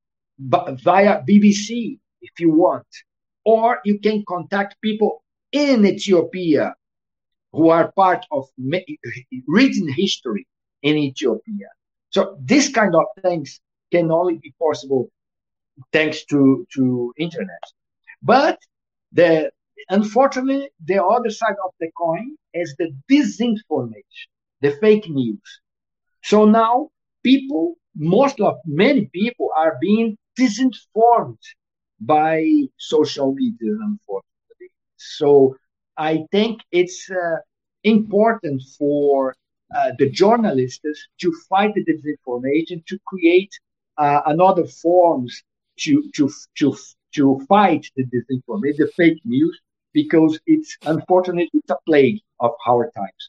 via B B C if you want, or you can contact people in Ethiopia who are part of written history in Ethiopia. So this kind of things can only be possible thanks to, to internet. But the unfortunately, the other side of the coin is the disinformation, the fake news. So now people, most of many people are being disinformed by social media, unfortunately. So I think it's uh, important for uh, the journalists to fight the disinformation, to create uh, another forms to to to to fight the disinformation, the fake news, because it's unfortunately it's a plague of our times.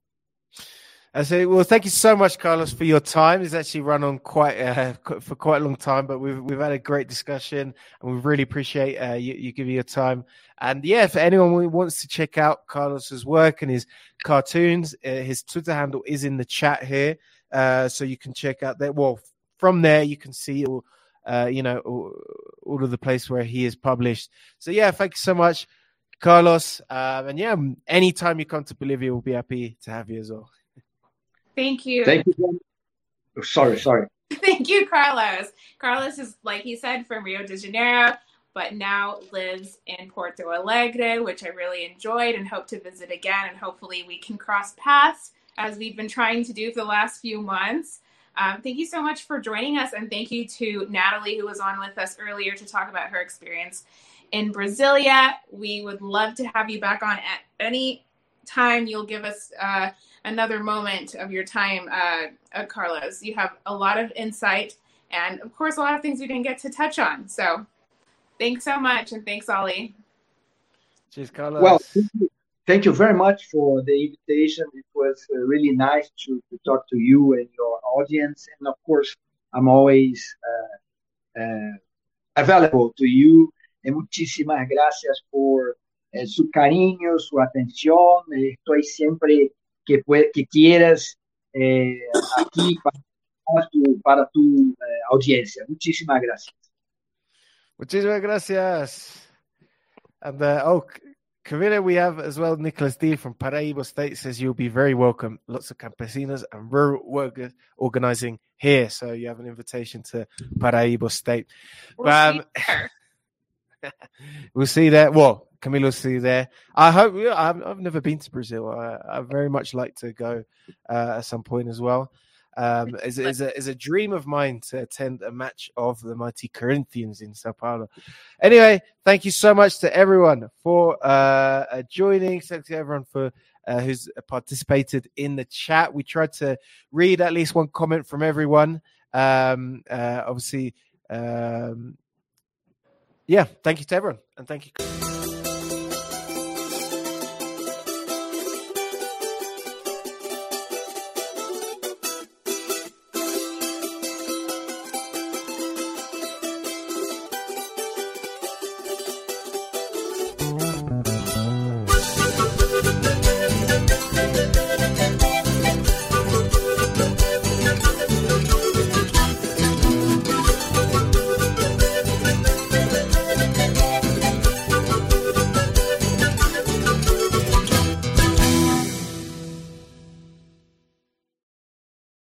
I say, well, thank you so much, Carlos, for your time. It's actually run on quite uh, for quite a long time, but we've we've had a great discussion, and we really appreciate uh, you, you giving your time. And yeah, if anyone wants to check out Carlos's work and his cartoons, uh, his Twitter handle is in the chat here, uh, so you can check out that. Well, from there you can see all, uh, you know, all, all of the place where he is published. So yeah, thank you so much, Carlos. Um, and yeah, anytime you come to Bolivia, we'll be happy to have you as well. Thank you. Thank you. Oh, sorry, sorry. Thank you, Carlos. Carlos is, like he said, from Rio de Janeiro, but now lives in Porto Alegre, which I really enjoyed and hope to visit again. And hopefully we can cross paths as we've been trying to do for the last few months. Um, thank you so much for joining us, and thank you to Natalie, who was on with us earlier to talk about her experience in Brasilia. We would love to have you back on at any time. You'll give us uh, another moment of your time, uh, uh, Carlos. You have a lot of insight and, of course, a lot of things we didn't get to touch on. So thanks so much, and thanks, Ollie. Cheers, Carlos. Well, thank you, thank you very much for the invitation. It was uh, really nice to, to talk to you and your audience. And, of course, I'm always uh, uh, available to you. Eh, muchísimas gracias por eh, su cariño, su atención. Eh, estoy siempre que, pue- que quieras eh, aquí para tu, para tu eh, audiencia. Muchísimas gracias. Muchísimas gracias. And uh, oh, Camila, we have as well Nicholas D from Paraíba State says you'll be very welcome. Lots of campesinos and rural workers organizing here. So you have an invitation to Paraíba State. We'll um, see you there. We'll see you there. Well, Camila will see you there. I hope. I've, I've never been to Brazil. I, I very much like to go uh, at some point as well. Um, is is a is a dream of mine to attend a match of the mighty Corinthians in Sao Paulo. Anyway, thank you so much to everyone for uh, joining. Thank you to everyone for uh, who's participated in the chat. We tried to read at least one comment from everyone. Um, uh, obviously, um, yeah. Thank you to everyone, and thank you.